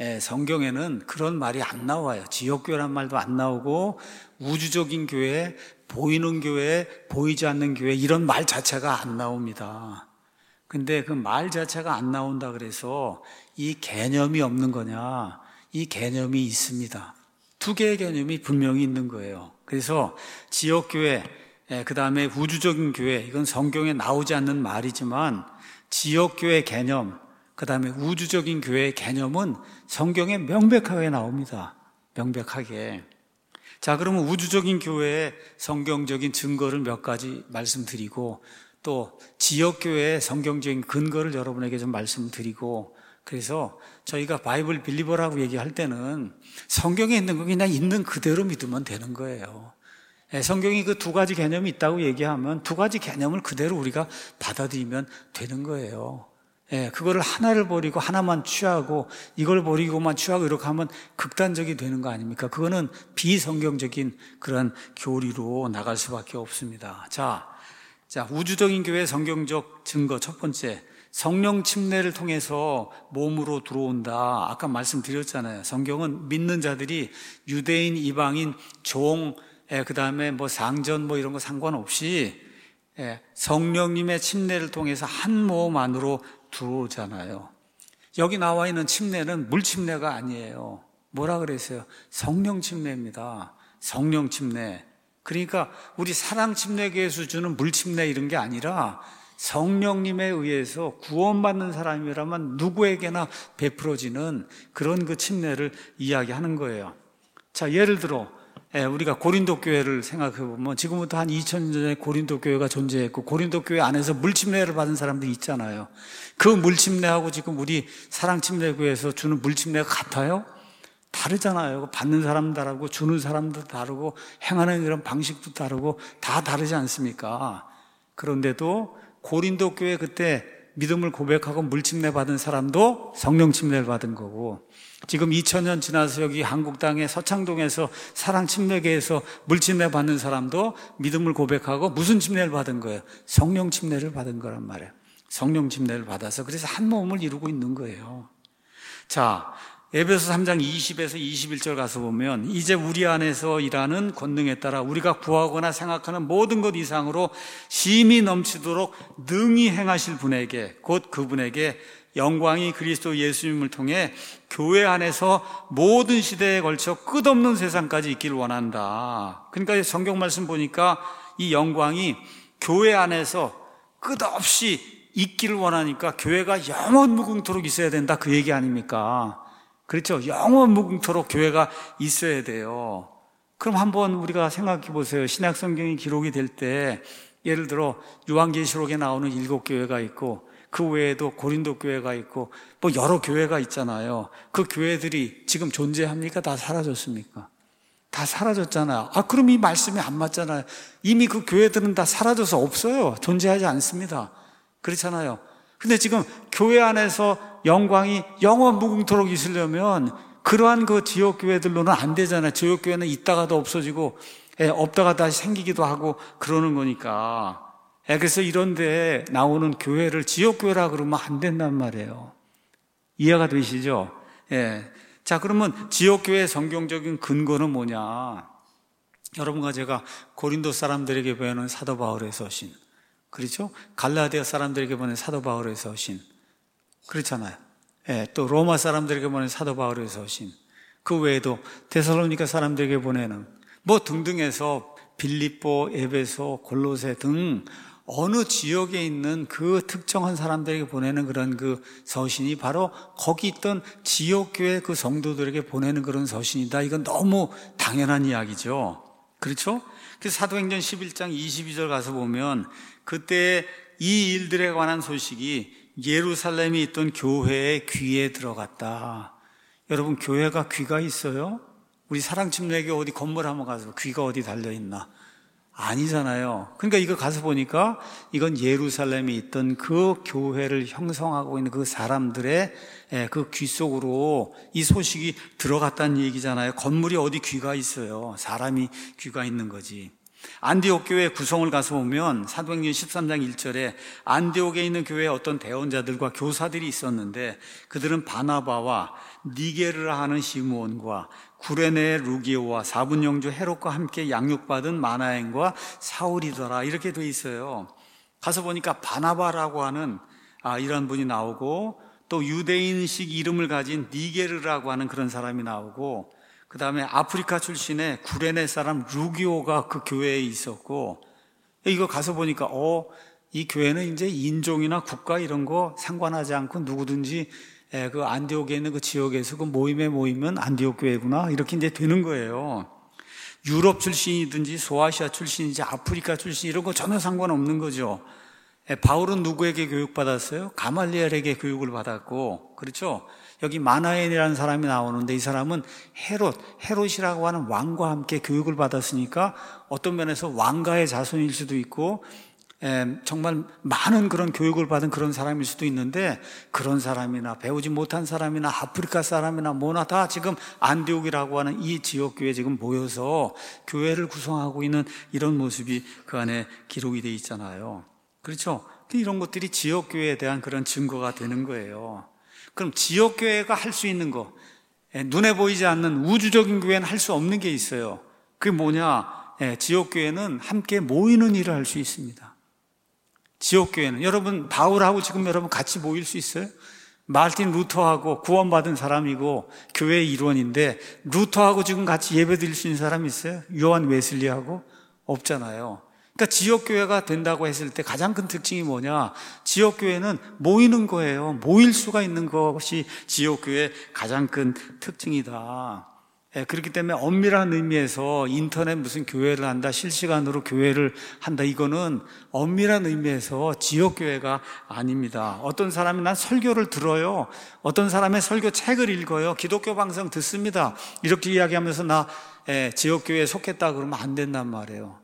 성경에는 그런 말이 안 나와요. 지역교회란 말도 안 나오고 우주적인 교회, 보이는 교회, 보이지 않는 교회 이런 말 자체가 안 나옵니다. 근데 그 말 자체가 안 나온다 그래서 이 개념이 없는 거냐? 이 개념이 있습니다. 두 개의 개념이 분명히 있는 거예요. 그래서 지역교회, 그 다음에 우주적인 교회, 이건 성경에 나오지 않는 말이지만 지역교회 개념, 그 다음에 우주적인 교회의 개념은 성경에 명백하게 나옵니다. 명백하게. 자, 그러면 우주적인 교회의 성경적인 증거를 몇 가지 말씀드리고 또 지역교회의 성경적인 근거를 여러분에게 좀 말씀드리고, 그래서 저희가 바이블 빌리버라고 얘기할 때는 성경에 있는 거 그냥 있는 그대로 믿으면 되는 거예요. 성경이 그 두 가지 개념이 있다고 얘기하면 두 가지 개념을 그대로 우리가 받아들이면 되는 거예요. 그거를 하나를 버리고 하나만 취하고 이걸 버리고만 취하고 이렇게 하면 극단적이 되는 거 아닙니까? 그거는 비성경적인 그런 교리로 나갈 수밖에 없습니다. 자, 우주적인 교회의 성경적 증거 첫 번째, 성령 침례를 통해서 몸으로 들어온다. 아까 말씀드렸잖아요. 성경은 믿는 자들이 유대인, 이방인, 종, 그 다음에 뭐 상전 뭐 이런 거 상관없이 성령님의 침례를 통해서 한 몸 안으로 들어오잖아요. 여기 나와 있는 침례는 물 침례가 아니에요. 뭐라 그랬어요? 성령 침례입니다. 성령 침례. 그러니까 우리 사랑 침례교회에서 주는 물 침례 이런 게 아니라 성령님에 의해서 구원받는 사람이라면 누구에게나 베풀어지는 그런 그 침례를 이야기하는 거예요. 자, 예를 들어 우리가 고린도 교회를 생각해 보면 지금부터 한 2000년 전에 고린도 교회가 존재했고 고린도 교회 안에서 물침례를 받은 사람들이 있잖아요. 그 물침례하고 지금 우리 사랑침례교회에서 주는 물침례가 같아요? 다르잖아요. 받는 사람도 다르고 주는 사람도 다르고 행하는 그런 방식도 다르고 다 다르지 않습니까? 그런데도 고린도 교회 그때 믿음을 고백하고 물침례 받은 사람도 성령 침례를 받은 거고, 지금 2000년 지나서 여기 한국 땅에 서창동에서 사랑침례교회에서 물침례 받는 사람도 믿음을 고백하고 무슨 침례를 받은 거예요? 성령 침례를 받은 거란 말이에요. 성령 침례를 받아서 그래서 한 몸을 이루고 있는 거예요. 자, 에베소 3장 20에서 21절 가서 보면 이제 우리 안에서 일하는 권능에 따라 우리가 구하거나 생각하는 모든 것 이상으로 심히 넘치도록 능히 행하실 분에게, 곧 그분에게 영광이 그리스도 예수님을 통해 교회 안에서 모든 시대에 걸쳐 끝없는 세상까지 있기를 원한다. 그러니까 성경 말씀 보니까 이 영광이 교회 안에서 끝없이 있기를 원하니까 교회가 영원 무궁토록 있어야 된다, 그 얘기 아닙니까? 그렇죠? 영원 무궁토록 교회가 있어야 돼요. 그럼 한번 우리가 생각해 보세요. 신약 성경이 기록이 될 때 예를 들어 요한계시록에 나오는 7교회가 있고 그 외에도 고린도 교회가 있고 뭐 여러 교회가 있잖아요. 그 교회들이 지금 존재합니까? 다 사라졌습니까? 다 사라졌잖아요. 그럼 이 말씀이 안 맞잖아요. 이미 그 교회들은 다 사라져서 없어요. 존재하지 않습니다. 그렇잖아요. 근데 지금 교회 안에서 영광이 영원 무궁토록 있으려면 그러한 그 지역교회들로는 안 되잖아요. 지역교회는 있다가도 없어지고 없다가 다시 생기기도 하고 그러는 거니까. 그래서 이런 데 나오는 교회를 지역교회라 그러면 안 된단 말이에요. 이해가 되시죠? 자, 그러면 지역교회의 성경적인 근거는 뭐냐? 여러분과 제가 고린도 사람들에게 보내는 사도 바울의 서신, 그렇죠? 갈라디아 사람들에게 보낸 사도 바울의 서신, 그렇잖아요. 또 로마 사람들에게 보낸 사도 바울의 서신, 그 외에도 데살로니가 사람들에게 보내는 뭐 등등해서 빌립보, 에베소, 골로새 등 어느 지역에 있는 그 특정한 사람들에게 보내는 그런 그 서신이 바로 거기 있던 지역교회 그 성도들에게 보내는 그런 서신이다. 이건 너무 당연한 이야기죠. 그렇죠? 그래서 사도행전 11장 22절 가서 보면 그때 이 일들에 관한 소식이 예루살렘에 있던 교회의 귀에 들어갔다. 여러분, 교회가 귀가 있어요? 우리 사랑침례교 어디 건물 한번 가서 귀가 어디 달려있나? 아니잖아요. 그러니까 이거 가서 보니까 이건 예루살렘에 있던 그 교회를 형성하고 있는 그 사람들의 그 귀 속으로 이 소식이 들어갔다는 얘기잖아요. 건물이 어디 귀가 있어요? 사람이 귀가 있는 거지. 안디옥 교회 구성을 가서 보면 사도행전 13장 1절에 안디옥에 있는 교회에 어떤 대원자들과 교사들이 있었는데 그들은 바나바와 니게르라 하는 시므온과 구레네의 루기오와 사분영주 헤롯과 함께 양육받은 마나엔과 사울이더라, 이렇게 돼 있어요. 가서 보니까 바나바라고 하는 이런 분이 나오고 또 유대인식 이름을 가진 니게르라고 하는 그런 사람이 나오고 그 다음에 아프리카 출신의 구레네 사람 루기오가 그 교회에 있었고, 이거 가서 보니까 이 교회는 이제 인종이나 국가 이런 거 상관하지 않고 누구든지 그 안디옥에 있는 그 지역에서 그 모임에 모이면 안디옥 교회구나, 이렇게 이제 되는 거예요. 유럽 출신이든지 소아시아 출신이든지 아프리카 출신 이런 거 전혀 상관없는 거죠. 바울은 누구에게 교육받았어요? 가말리엘에게 교육을 받았고, 그렇죠? 여기 마나엔이라는 사람이 나오는데 이 사람은 헤롯이라고 하는 왕과 함께 교육을 받았으니까 어떤 면에서 왕가의 자손일 수도 있고 정말 많은 그런 교육을 받은 그런 사람일 수도 있는데, 그런 사람이나 배우지 못한 사람이나 아프리카 사람이나 뭐나 다 지금 안디옥이라고 하는 이 지역교회에 지금 모여서 교회를 구성하고 있는 이런 모습이 그 안에 기록이 돼 있잖아요. 그렇죠? 이런 것들이 지역교회에 대한 그런 증거가 되는 거예요. 그럼 지역교회가 할 수 있는 거, 눈에 보이지 않는 우주적인 교회는 할 수 없는 게 있어요. 그게 뭐냐? 지역교회는 함께 모이는 일을 할 수 있습니다. 지역교회는 여러분, 바울하고 지금 여러분 같이 모일 수 있어요? 마르틴 루터하고 구원받은 사람이고 교회의 일원인데 루터하고 지금 같이 예배 드릴 수 있는 사람이 있어요? 요한 웨슬리하고? 없잖아요. 그러니까 지역교회가 된다고 했을 때 가장 큰 특징이 뭐냐? 지역교회는 모이는 거예요. 모일 수가 있는 것이 지역교회의 가장 큰 특징이다. 그렇기 때문에 엄밀한 의미에서 인터넷 무슨 교회를 한다, 실시간으로 교회를 한다, 이거는 엄밀한 의미에서 지역교회가 아닙니다. 어떤 사람이 난 설교를 들어요. 어떤 사람의 설교 책을 읽어요. 기독교 방송 듣습니다. 이렇게 이야기하면서 나 지역교회에 속했다 그러면 안 된단 말이에요.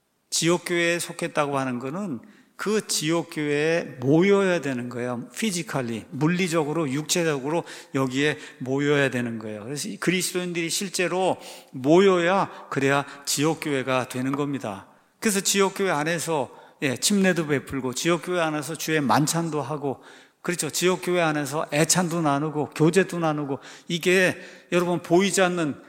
지역교회에 속했다고 하는 거는 그 지역교회에 모여야 되는 거예요. 피지컬리, 물리적으로, 육체적으로 여기에 모여야 되는 거예요. 그래서 그리스도인들이 실제로 모여야 그래야 지역교회가 되는 겁니다. 그래서 지역교회 안에서 침례도 베풀고, 지역교회 안에서 주의 만찬도 하고, 그렇죠. 지역교회 안에서 애찬도 나누고, 교제도 나누고, 이게 여러분 보이지 않는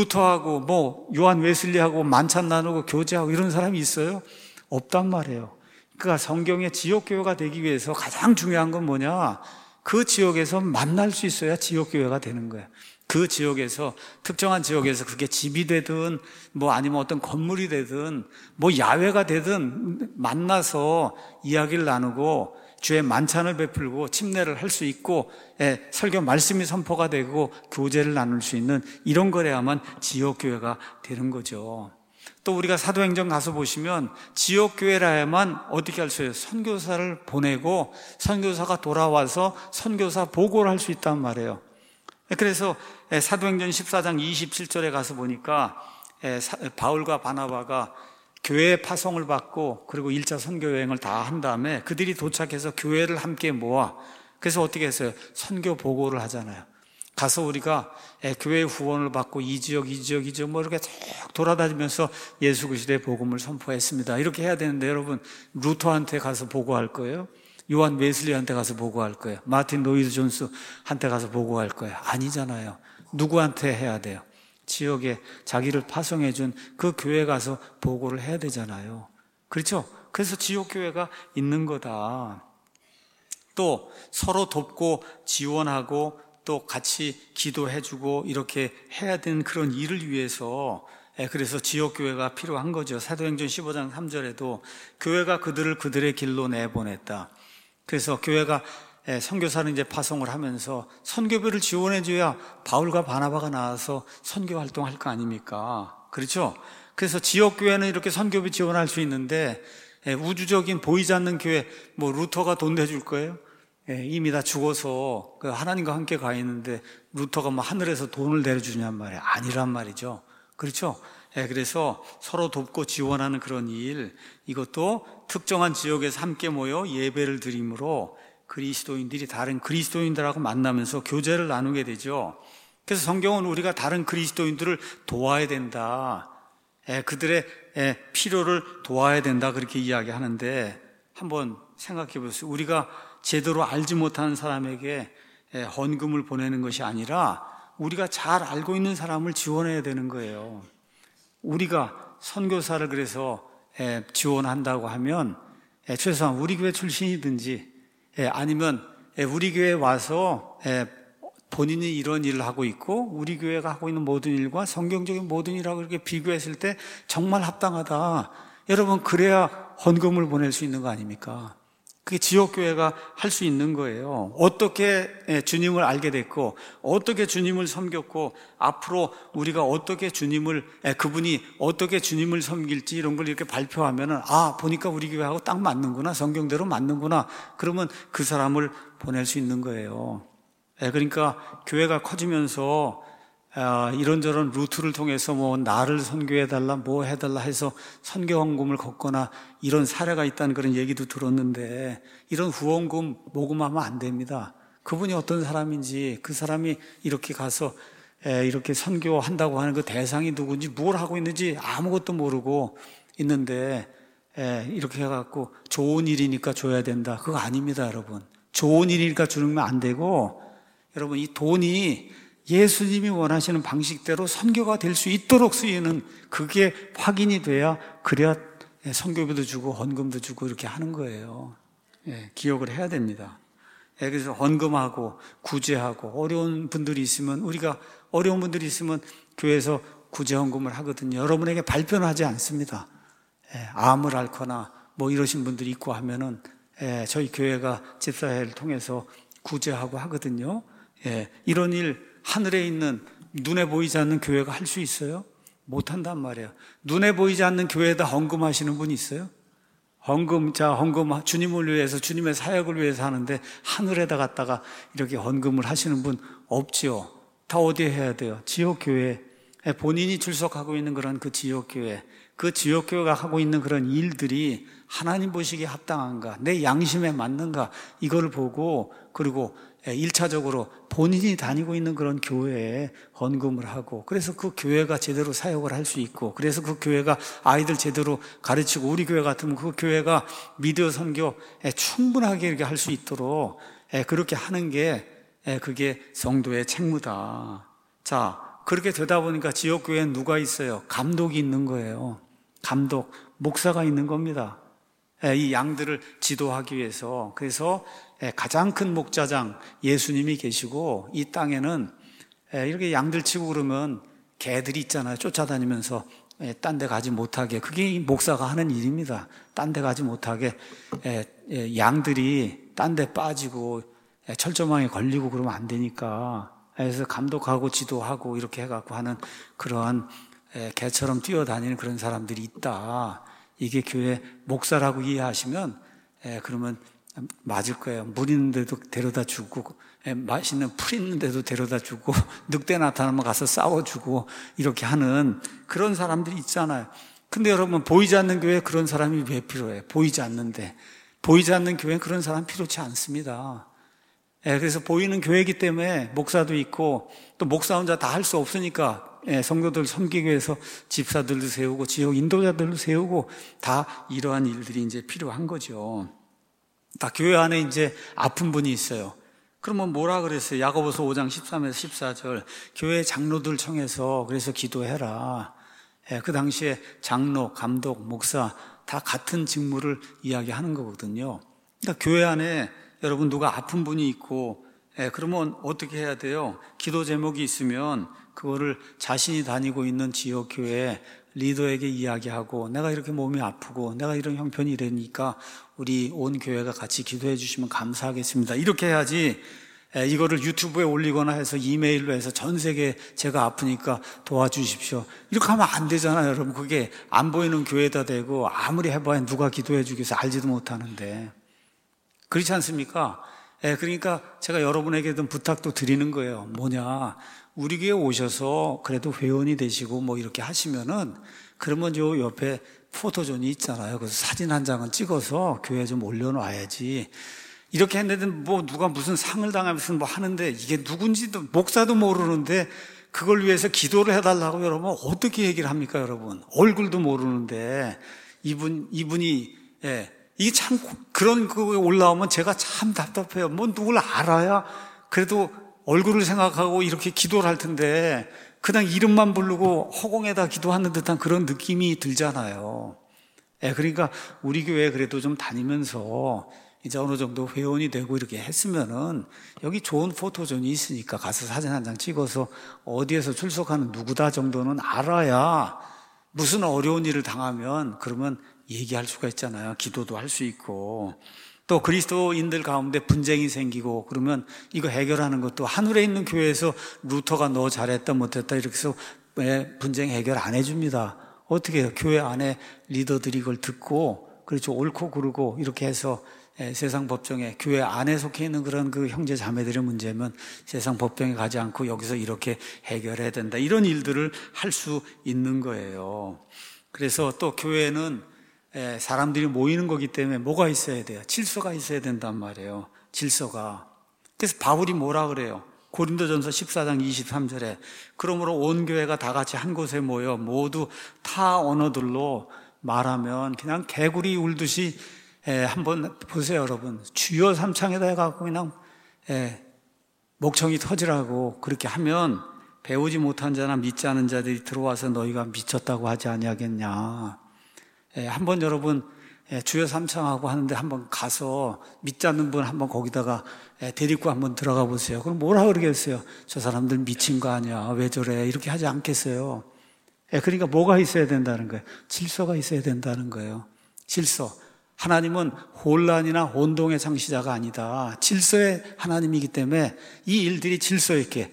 루터하고 요한 웨슬리하고 만찬 나누고 교제하고 이런 사람이 있어요? 없단 말이에요. 그러니까 성경의 지역교회가 되기 위해서 가장 중요한 건 뭐냐? 그 지역에서 만날 수 있어야 지역교회가 되는 거예요. 그 지역에서, 특정한 지역에서 그게 집이 되든 아니면 어떤 건물이 되든 야외가 되든 만나서 이야기를 나누고 주의 만찬을 베풀고 침례를 할 수 있고 설교 말씀이 선포가 되고 교제를 나눌 수 있는 이런 거래야만 지역교회가 되는 거죠. 또 우리가 사도행전 가서 보시면 지역교회라야만 어떻게 할 수 있어요? 선교사를 보내고 선교사가 돌아와서 선교사 보고를 할 수 있단 말이에요. 그래서 사도행전 14장 27절에 가서 보니까 바울과 바나바가 교회 파송을 받고 그리고 1차 선교 여행을 다 한 다음에 그들이 도착해서 교회를 함께 모아, 그래서 어떻게 했어요? 선교 보고를 하잖아요. 가서 우리가 교회 후원을 받고 이 지역 이렇게 쭉 돌아다니면서 예수 그리스도의 복음을 선포했습니다. 이렇게 해야 되는데 여러분, 루터한테 가서 보고할 거예요? 요한 웨슬리한테 가서 보고할 거예요? 마틴 로이드 존스한테 가서 보고할 거예요? 아니잖아요. 누구한테 해야 돼요? 지역에 자기를 파송해 준 그 교회 가서 보고를 해야 되잖아요. 그렇죠? 그래서 지역교회가 있는 거다. 또 서로 돕고 지원하고 또 같이 기도해주고 이렇게 해야 되는 그런 일을 위해서, 그래서 지역교회가 필요한 거죠. 사도행전 15장 3절에도 교회가 그들을 그들의 길로 내보냈다. 그래서 교회가 선교사는 이제 파송을 하면서 선교비를 지원해줘야 바울과 바나바가 나와서 선교 활동할 거 아닙니까? 그렇죠? 그래서 지역교회는 이렇게 선교비 지원할 수 있는데 우주적인 보이지 않는 교회, 루터가 돈 내줄 거예요? 이미 다 죽어서 하나님과 함께 가 있는데 루터가 하늘에서 돈을 내려주냔 말이에요. 아니란 말이죠. 그렇죠? 그래서 서로 돕고 지원하는 그런 일, 이것도 특정한 지역에서 함께 모여 예배를 드림으로 그리스도인들이 다른 그리스도인들하고 만나면서 교제를 나누게 되죠. 그래서 성경은 우리가 다른 그리스도인들을 도와야 된다, 그들의 필요를 도와야 된다, 그렇게 이야기하는데 한번 생각해 보세요. 우리가 제대로 알지 못하는 사람에게 헌금을 보내는 것이 아니라 우리가 잘 알고 있는 사람을 지원해야 되는 거예요. 우리가 선교사를 그래서 지원한다고 하면 최소한 우리 교회 출신이든지 아니면 우리 교회에 와서 본인이 이런 일을 하고 있고 우리 교회가 하고 있는 모든 일과 성경적인 모든 일하고 이렇게 비교했을 때 정말 합당하다, 여러분, 그래야 헌금을 보낼 수 있는 거 아닙니까? 그게 지역교회가 할 수 있는 거예요. 어떻게 주님을 알게 됐고 어떻게 주님을 섬겼고 앞으로 우리가 어떻게 그분이 어떻게 주님을 섬길지 이런 걸 이렇게 발표하면은 보니까 우리 교회하고 딱 맞는구나, 성경대로 맞는구나, 그러면 그 사람을 보낼 수 있는 거예요. 그러니까 교회가 커지면서 이런저런 루트를 통해서 나를 선교해달라 해달라 해서 선교 헌금을 걷거나 이런 사례가 있다는 그런 얘기도 들었는데, 이런 후원금 모금하면 안 됩니다. 그분이 어떤 사람인지, 그 사람이 이렇게 가서 이렇게 선교한다고 하는 그 대상이 누군지, 뭘 하고 있는지 아무것도 모르고 있는데 이렇게 해갖고 좋은 일이니까 줘야 된다, 그거 아닙니다. 여러분, 좋은 일이니까 주는 건 안 되고, 여러분, 이 돈이 예수님이 원하시는 방식대로 선교가 될 수 있도록 쓰이는, 그게 확인이 돼야 그래야 선교비도 주고 헌금도 주고 이렇게 하는 거예요. 기억을 해야 됩니다. 그래서 헌금하고 구제하고, 어려운 분들이 있으면 교회에서 구제 헌금을 하거든요. 여러분에게 발표는 하지 않습니다. 암을 앓거나 이러신 분들이 있고 하면은 저희 교회가 집사회를 통해서 구제하고 하거든요. 이런 일, 하늘에 있는 눈에 보이지 않는 교회가 할 수 있어요? 못한단 말이에요. 눈에 보이지 않는 교회에다 헌금하시는 분 있어요? 헌금 주님을 위해서, 주님의 사역을 위해서 하는데 하늘에다 갖다가 이렇게 헌금을 하시는 분 없지요. 다 어디에 해야 돼요? 지역교회. 본인이 출석하고 있는 그런 그 지역교회, 그 지역교회가 하고 있는 그런 일들이 하나님 보시기에 합당한가, 내 양심에 맞는가, 이걸 보고, 그리고 1차적으로 본인이 다니고 있는 그런 교회에 헌금을 하고, 그래서 그 교회가 제대로 사역을 할 수 있고, 그래서 그 교회가 아이들 제대로 가르치고, 우리 교회 같으면 그 교회가 미디어 선교 충분하게 이렇게 할 수 있도록 그렇게 하는 게, 그게 성도의 책무다. 자, 그렇게 되다 보니까 지역교회엔 누가 있어요? 감독이 있는 거예요. 감독, 목사가 있는 겁니다. 이 양들을 지도하기 위해서. 그래서 가장 큰 목자장 예수님이 계시고, 이 땅에는 이렇게 양들 치고 그러면 개들이 있잖아요. 쫓아다니면서 딴 데 가지 못하게. 그게 이 목사가 하는 일입니다. 딴 데 가지 못하게 양들이 딴 데 빠지고 철조망에 걸리고 그러면 안 되니까. 그래서 감독하고 지도하고 이렇게 해갖고 하는 그러한 개처럼 뛰어다니는 그런 사람들이 있다. 이게 교회 목사라고 이해하시면 그러면 맞을 거예요. 물 있는 데도 데려다 주고, 맛있는 풀 있는 데도 데려다 주고, 늑대 나타나면 가서 싸워주고, 이렇게 하는 그런 사람들이 있잖아요. 근데 여러분, 보이지 않는 교회에 그런 사람이 왜 필요해요? 보이지 않는데. 보이지 않는 교회는 그런 사람 필요치 않습니다. 그래서 보이는 교회이기 때문에 목사도 있고, 또 목사 혼자 다 할 수 없으니까 성도들 섬기기 위해서 집사들도 세우고 지역 인도자들도 세우고 다 이러한 일들이 이제 필요한 거죠. 다 교회 안에 이제 아픈 분이 있어요. 그러면 뭐라 그랬어요? 야고보서 5장 13에서 14절 교회 장로들 청해서 그래서 기도해라. 그 당시에 장로, 감독, 목사 다 같은 직무를 이야기하는 거거든요. 그러니까 교회 안에 여러분 누가 아픈 분이 있고 그러면 어떻게 해야 돼요? 기도 제목이 있으면 그거를 자신이 다니고 있는 지역교회 리더에게 이야기하고, 내가 이렇게 몸이 아프고 내가 이런 형편이 이러니까 우리 온 교회가 같이 기도해 주시면 감사하겠습니다. 이렇게 해야지 이거를 유튜브에 올리거나 해서 이메일로 해서 전 세계 제가 아프니까 도와주십시오, 이렇게 하면 안 되잖아요. 여러분, 그게 안 보이는 교회에다 대고 아무리 해봐야 누가 기도해 주겠어? 알지도 못하는데. 그렇지 않습니까? 그러니까 제가 여러분에게도 부탁도 드리는 거예요. 뭐냐, 우리 교회 오셔서 그래도 회원이 되시고 뭐 이렇게 하시면은, 그러면 요 옆에 포토존이 있잖아요. 그래서 사진 한 장은 찍어서 교회에 좀 올려놔야지. 이렇게 했는데 뭐 누가 무슨 상을 당하면서 뭐 하는데, 이게 누군지도 목사도 모르는데 그걸 위해서 기도를 해달라고 여러분 어떻게 얘기를 합니까? 여러분 얼굴도 모르는데 이분이 이게 참, 그런 거에 올라오면 제가 참 답답해요. 뭐 누굴 알아야 그래도 얼굴을 생각하고 이렇게 기도를 할 텐데 그냥 이름만 부르고 허공에다 기도하는 듯한 그런 느낌이 들잖아요. 그러니까 우리 교회 그래도 좀 다니면서 이제 어느 정도 회원이 되고 이렇게 했으면은 여기 좋은 포토존이 있으니까 가서 사진 한 장 찍어서 어디에서 출석하는 누구다 정도는 알아야 무슨 어려운 일을 당하면 그러면 얘기할 수가 있잖아요. 기도도 할 수 있고. 또 그리스도인들 가운데 분쟁이 생기고 그러면 이거 해결하는 것도 하늘에 있는 교회에서 루터가 너 잘했다 못했다 이렇게 해서 분쟁 해결 안 해줍니다. 어떻게 해요? 교회 안에 리더들이 이걸 듣고, 그렇죠, 옳고 그르고 이렇게 해서 세상 법정에 교회 안에 속해 있는 그런 그 형제 자매들의 문제면 세상 법정에 가지 않고 여기서 이렇게 해결해야 된다, 이런 일들을 할 수 있는 거예요. 그래서 또 교회는 사람들이 모이는 거기 때문에 뭐가 있어야 돼요? 질서가 있어야 된단 말이에요. 질서가. 그래서 바울이 뭐라 그래요? 고린도전서 14장 23절에 그러므로 온 교회가 다 같이 한 곳에 모여 모두 타 언어들로 말하면 그냥 개구리 울듯이 한번 보세요, 여러분. 주여 삼창에다 해갖고 그냥 목청이 터지라고 그렇게 하면 배우지 못한 자나 믿지 않은 자들이 들어와서 너희가 미쳤다고 하지 아니하겠냐. 한번 여러분 주여 삼창하고 하는데 한번 가서 믿지 않는 분 한번 거기다가 데리고 한번 들어가 보세요. 그럼 뭐라 그러겠어요? 저 사람들 미친 거 아니야, 왜 저래, 이렇게 하지 않겠어요? 그러니까 뭐가 있어야 된다는 거예요? 질서가 있어야 된다는 거예요. 질서. 하나님은 혼란이나 혼동의 창시자가 아니다. 질서의 하나님이기 때문에 이 일들이 질서 있게,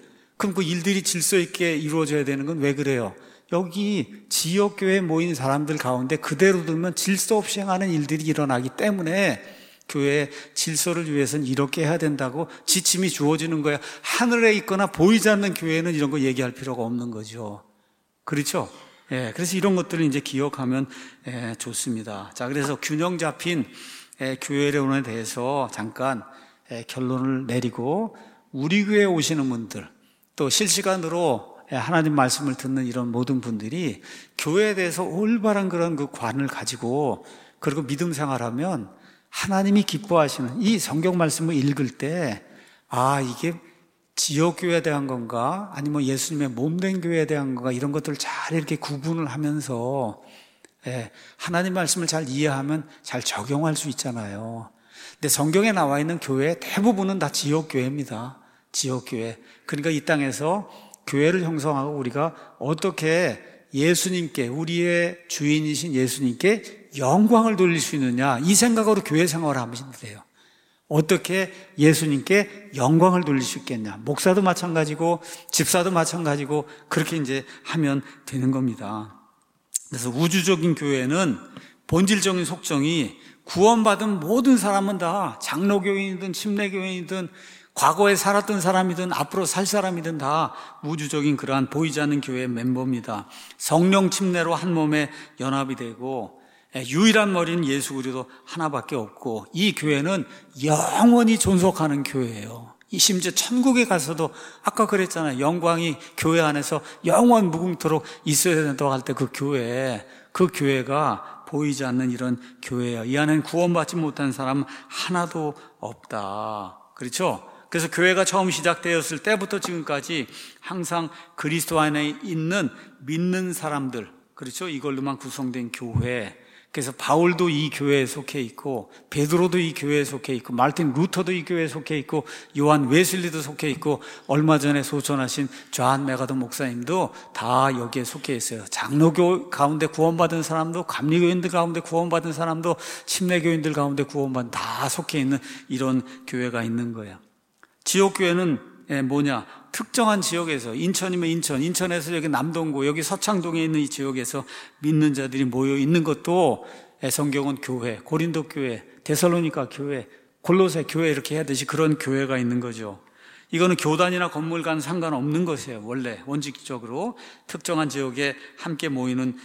그럼 그 일들이 질서 있게 이루어져야 되는 건 왜 그래요? 여기 지역교회에 모인 사람들 가운데 그대로 두면 질서 없이 행하는 일들이 일어나기 때문에 교회의 질서를 위해서는 이렇게 해야 된다고 지침이 주어지는 거야. 하늘에 있거나 보이지 않는 교회는 이런 거 얘기할 필요가 없는 거죠. 그렇죠? 예, 그래서 이런 것들을 이제 기억하면 좋습니다. 자, 그래서 균형 잡힌 교회론에 대해서 잠깐 결론을 내리고, 우리 교회에 오시는 분들, 또 실시간으로 하나님 말씀을 듣는 이런 모든 분들이 교회에 대해서 올바른 그런 그 관을 가지고, 그리고 믿음 생활하면 하나님이 기뻐하시는 이 성경 말씀을 읽을 때, 아, 이게 지역교회에 대한 건가, 아니면 예수님의 몸된 교회에 대한 건가, 이런 것들을 잘 이렇게 구분을 하면서 하나님 말씀을 잘 이해하면 잘 적용할 수 있잖아요. 근데 성경에 나와 있는 교회 대부분은 다 지역교회입니다. 지역교회. 그러니까 이 땅에서 교회를 형성하고 우리가 어떻게 예수님께, 우리의 주인이신 예수님께 영광을 돌릴 수 있느냐, 이 생각으로 교회 생활을 하시면 돼요. 어떻게 예수님께 영광을 돌릴 수 있겠냐. 목사도 마찬가지고 집사도 마찬가지고 그렇게 이제 하면 되는 겁니다. 그래서 우주적인 교회는 본질적인 속성이 구원받은 모든 사람은 다 장로교인이든 침례교인이든 과거에 살았던 사람이든 앞으로 살 사람이든 다 우주적인 그러한 보이지 않는 교회의 멤버입니다. 성령 침례로 한 몸에 연합이 되고, 유일한 머리는 예수 그리스도 하나밖에 없고, 이 교회는 영원히 존속하는 교회예요. 심지어 천국에 가서도 아까 그랬잖아요. 영광이 교회 안에서 영원 무궁토록 있어야 된다고 할 때 그 교회가 보이지 않는 이런 교회야. 이 안에는 구원받지 못한 사람 하나도 없다. 그렇죠? 그래서 교회가 처음 시작되었을 때부터 지금까지 항상 그리스도 안에 있는 믿는 사람들, 그렇죠? 이걸로만 구성된 교회. 그래서 바울도 이 교회에 속해 있고, 베드로도 이 교회에 속해 있고, 마르틴 루터도 이 교회에 속해 있고, 요한 웨슬리도 속해 있고, 얼마 전에 소천하신 존 메가더 목사님도 다 여기에 속해 있어요. 장로교 가운데 구원받은 사람도, 감리교인들 가운데 구원받은 사람도, 침례교인들 가운데 구원받은, 다 속해 있는 이런 교회가 있는 거예요. 지역교회는 뭐냐? 특정한 지역에서, 인천이면 인천에서 여기 남동구, 여기 서창동에 있는 이 지역에서 믿는 자들이 모여 있는 것도 성경은 교회, 고린도 교회, 데살로니가 교회, 골로새 교회 이렇게 해야되지 그런 교회가 있는 거죠. 이거는 교단이나 건물과는 상관없는 것이에요. 원래 원칙적으로 특정한 지역에 함께 모이는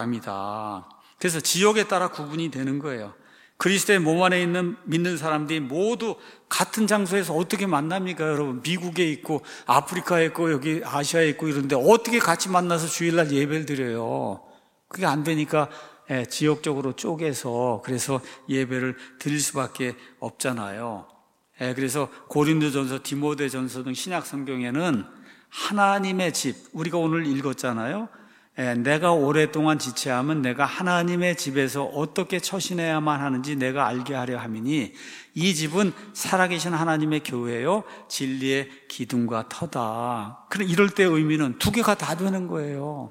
사람이다. 그래서 지역에 따라 구분이 되는 거예요. 그리스도의 몸 안에 있는 믿는 사람들이 모두 같은 장소에서 어떻게 만납니까, 여러분? 미국에 있고 아프리카에 있고 여기 아시아에 있고 이런데 어떻게 같이 만나서 주일날 예배를 드려요? 그게 안 되니까 지역적으로 쪼개서 그래서 예배를 드릴 수밖에 없잖아요. 그래서 고린도전서, 디모데전서 등 신약 성경에는 하나님의 집, 우리가 오늘 읽었잖아요. 내가 오랫동안 지체하면 내가 하나님의 집에서 어떻게 처신해야만 하는지 내가 알게 하려 함이니 이 집은 살아계신 하나님의 교회요 진리의 기둥과 터다. 그럼 이럴 때 의미는 두 개가 다 되는 거예요.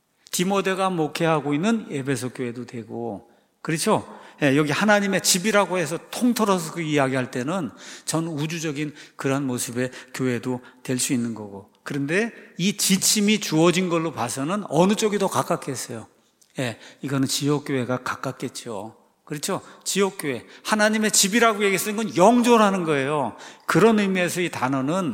디모데가 목회하고 있는 에베소 교회도 되고, 그렇죠? 여기 하나님의 집이라고 해서 통틀어서 그 이야기할 때는 전 우주적인 그런 모습의 교회도 될 수 있는 거고, 그런데 이 지침이 주어진 걸로 봐서는 어느 쪽이 더 가깝겠어요? 이거는 지역교회가 가깝겠죠. 그렇죠? 지역교회. 하나님의 집이라고 얘기했으니 건 영존하는 거예요. 그런 의미에서 이 단어는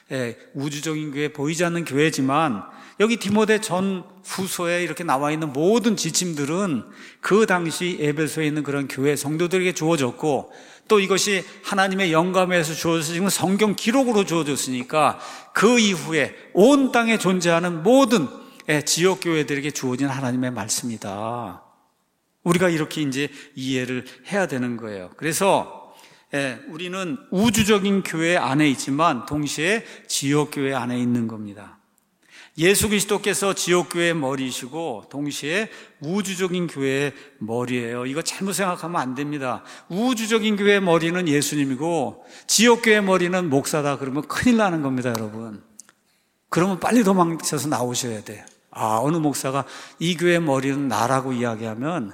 우주적인 교회, 보이지 않는 교회지만 여기 디모데 전 후서에 이렇게 나와 있는 모든 지침들은 그 당시 에베소에 있는 그런 교회 성도들에게 주어졌고, 또 이것이 하나님의 영감에서 주어졌으면 성경 기록으로 주어졌으니까 그 이후에 온 땅에 존재하는 모든 지역교회들에게 주어진 하나님의 말씀이다. 우리가 이렇게 이제 이해를 해야 되는 거예요. 그래서 우리는 우주적인 교회 안에 있지만 동시에 지역교회 안에 있는 겁니다. 예수 그리스도께서 지역교회의 머리이시고 동시에 우주적인 교회의 머리예요. 이거 잘못 생각하면 안 됩니다. 우주적인 교회의 머리는 예수님이고 지역교회의 머리는 목사다 그러면 큰일 나는 겁니다, 여러분. 그러면 빨리 도망쳐서 나오셔야 돼요. 어느 목사가 이 교회의 머리는 나라고 이야기하면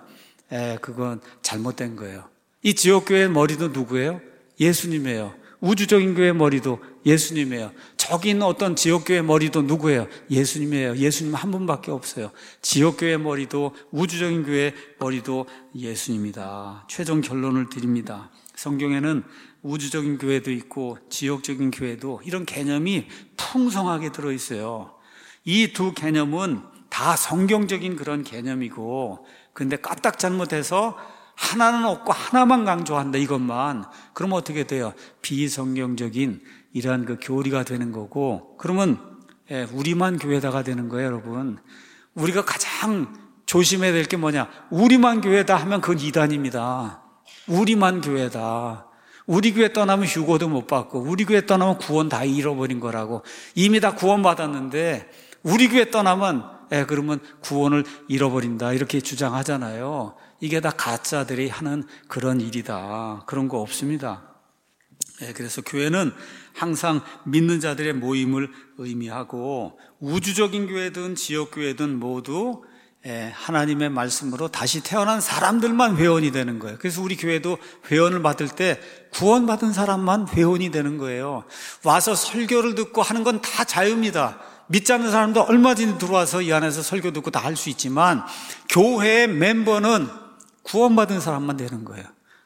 그건 잘못된 거예요. 이 지역교회의 머리도 누구예요? 예수님이에요. 우주적인 교회의 머리도 예수님이에요. 저기 있는 어떤 지역교회 머리도 누구예요? 예수님이에요. 예수님 한 분밖에 없어요. 지역교회 머리도 우주적인 교회 머리도 예수님이다. 최종 결론을 드립니다. 성경에는 우주적인 교회도 있고 지역적인 교회도 이런 개념이 풍성하게 들어있어요. 이 두 개념은 다 성경적인 그런 개념이고, 근데 까딱 잘못해서 하나는 없고 하나만 강조한다 이것만, 그러면 어떻게 돼요? 비성경적인 이러한 그 교리가 되는 거고, 그러면 우리만 교회다가 되는 거예요. 여러분, 우리가 가장 조심해야 될 게 뭐냐? 우리만 교회다 하면 그건 이단입니다. 우리만 교회다. 우리 교회 떠나면 휴고도 못 받고, 우리 교회 떠나면 구원 다 잃어버린 거라고. 이미 다 구원 받았는데 우리 교회 떠나면 그러면 구원을 잃어버린다 이렇게 주장하잖아요. 이게 다 가짜들이 하는 그런 일이다. 그런 거 없습니다. 그래서 교회는 항상 믿는 자들의 모임을 의미하고, 우주적인 교회든 지역교회든 모두 하나님의 말씀으로 다시 태어난 사람들만 회원이 되는 거예요. 그래서 우리 교회도 회원을 받을 때 구원받은 사람만 회원이 되는 거예요. 와서 설교를 듣고 하는 건 다 자유입니다. 믿지 않는 사람도 얼마든지 들어와서 이 안에서 설교 듣고 다 할 수 있지만, 교회의 멤버는 구원받은 사람만 되는 거예요.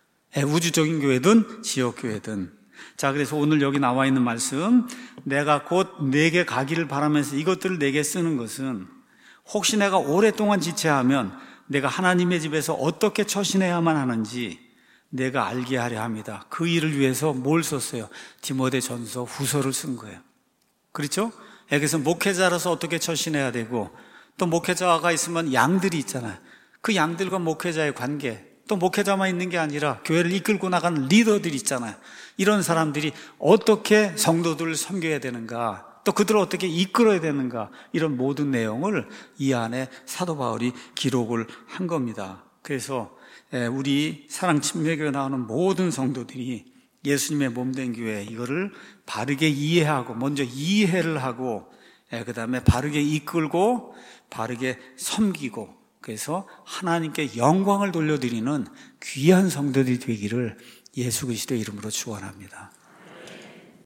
우주적인 교회든 지역교회든. 자, 그래서 오늘 여기 나와 있는 말씀, 내가 곧 내게 가기를 바라면서 이것들을 내게 쓰는 것은, 혹시 내가 오랫동안 지체하면 내가 하나님의 집에서 어떻게 처신해야만 하는지 내가 알게 하려 합니다. 그 일을 위해서 뭘 썼어요? 디모데전서 후서를 쓴 거예요. 그렇죠? 그래서 목회자로서 어떻게 처신해야 되고, 또 목회자가 있으면 양들이 있잖아요. 그 양들과 목회자의 관계, 또 목회자만 있는 게 아니라 교회를 이끌고 나가는 리더들이 있잖아요. 이런 사람들이 어떻게 성도들을 섬겨야 되는가, 또 그들을 어떻게 이끌어야 되는가, 이런 모든 내용을 이 안에 사도 바울이 기록을 한 겁니다. 그래서 우리 사랑침례교회 나오는 모든 성도들이 예수님의 몸된 교회, 이거를 바르게 이해하고, 먼저 이해를 하고, 그 다음에 바르게 이끌고 바르게 섬기고, 그래서 하나님께 영광을 돌려드리는 귀한 성도들이 되기를 예수 그리스도의 이름으로 축원합니다.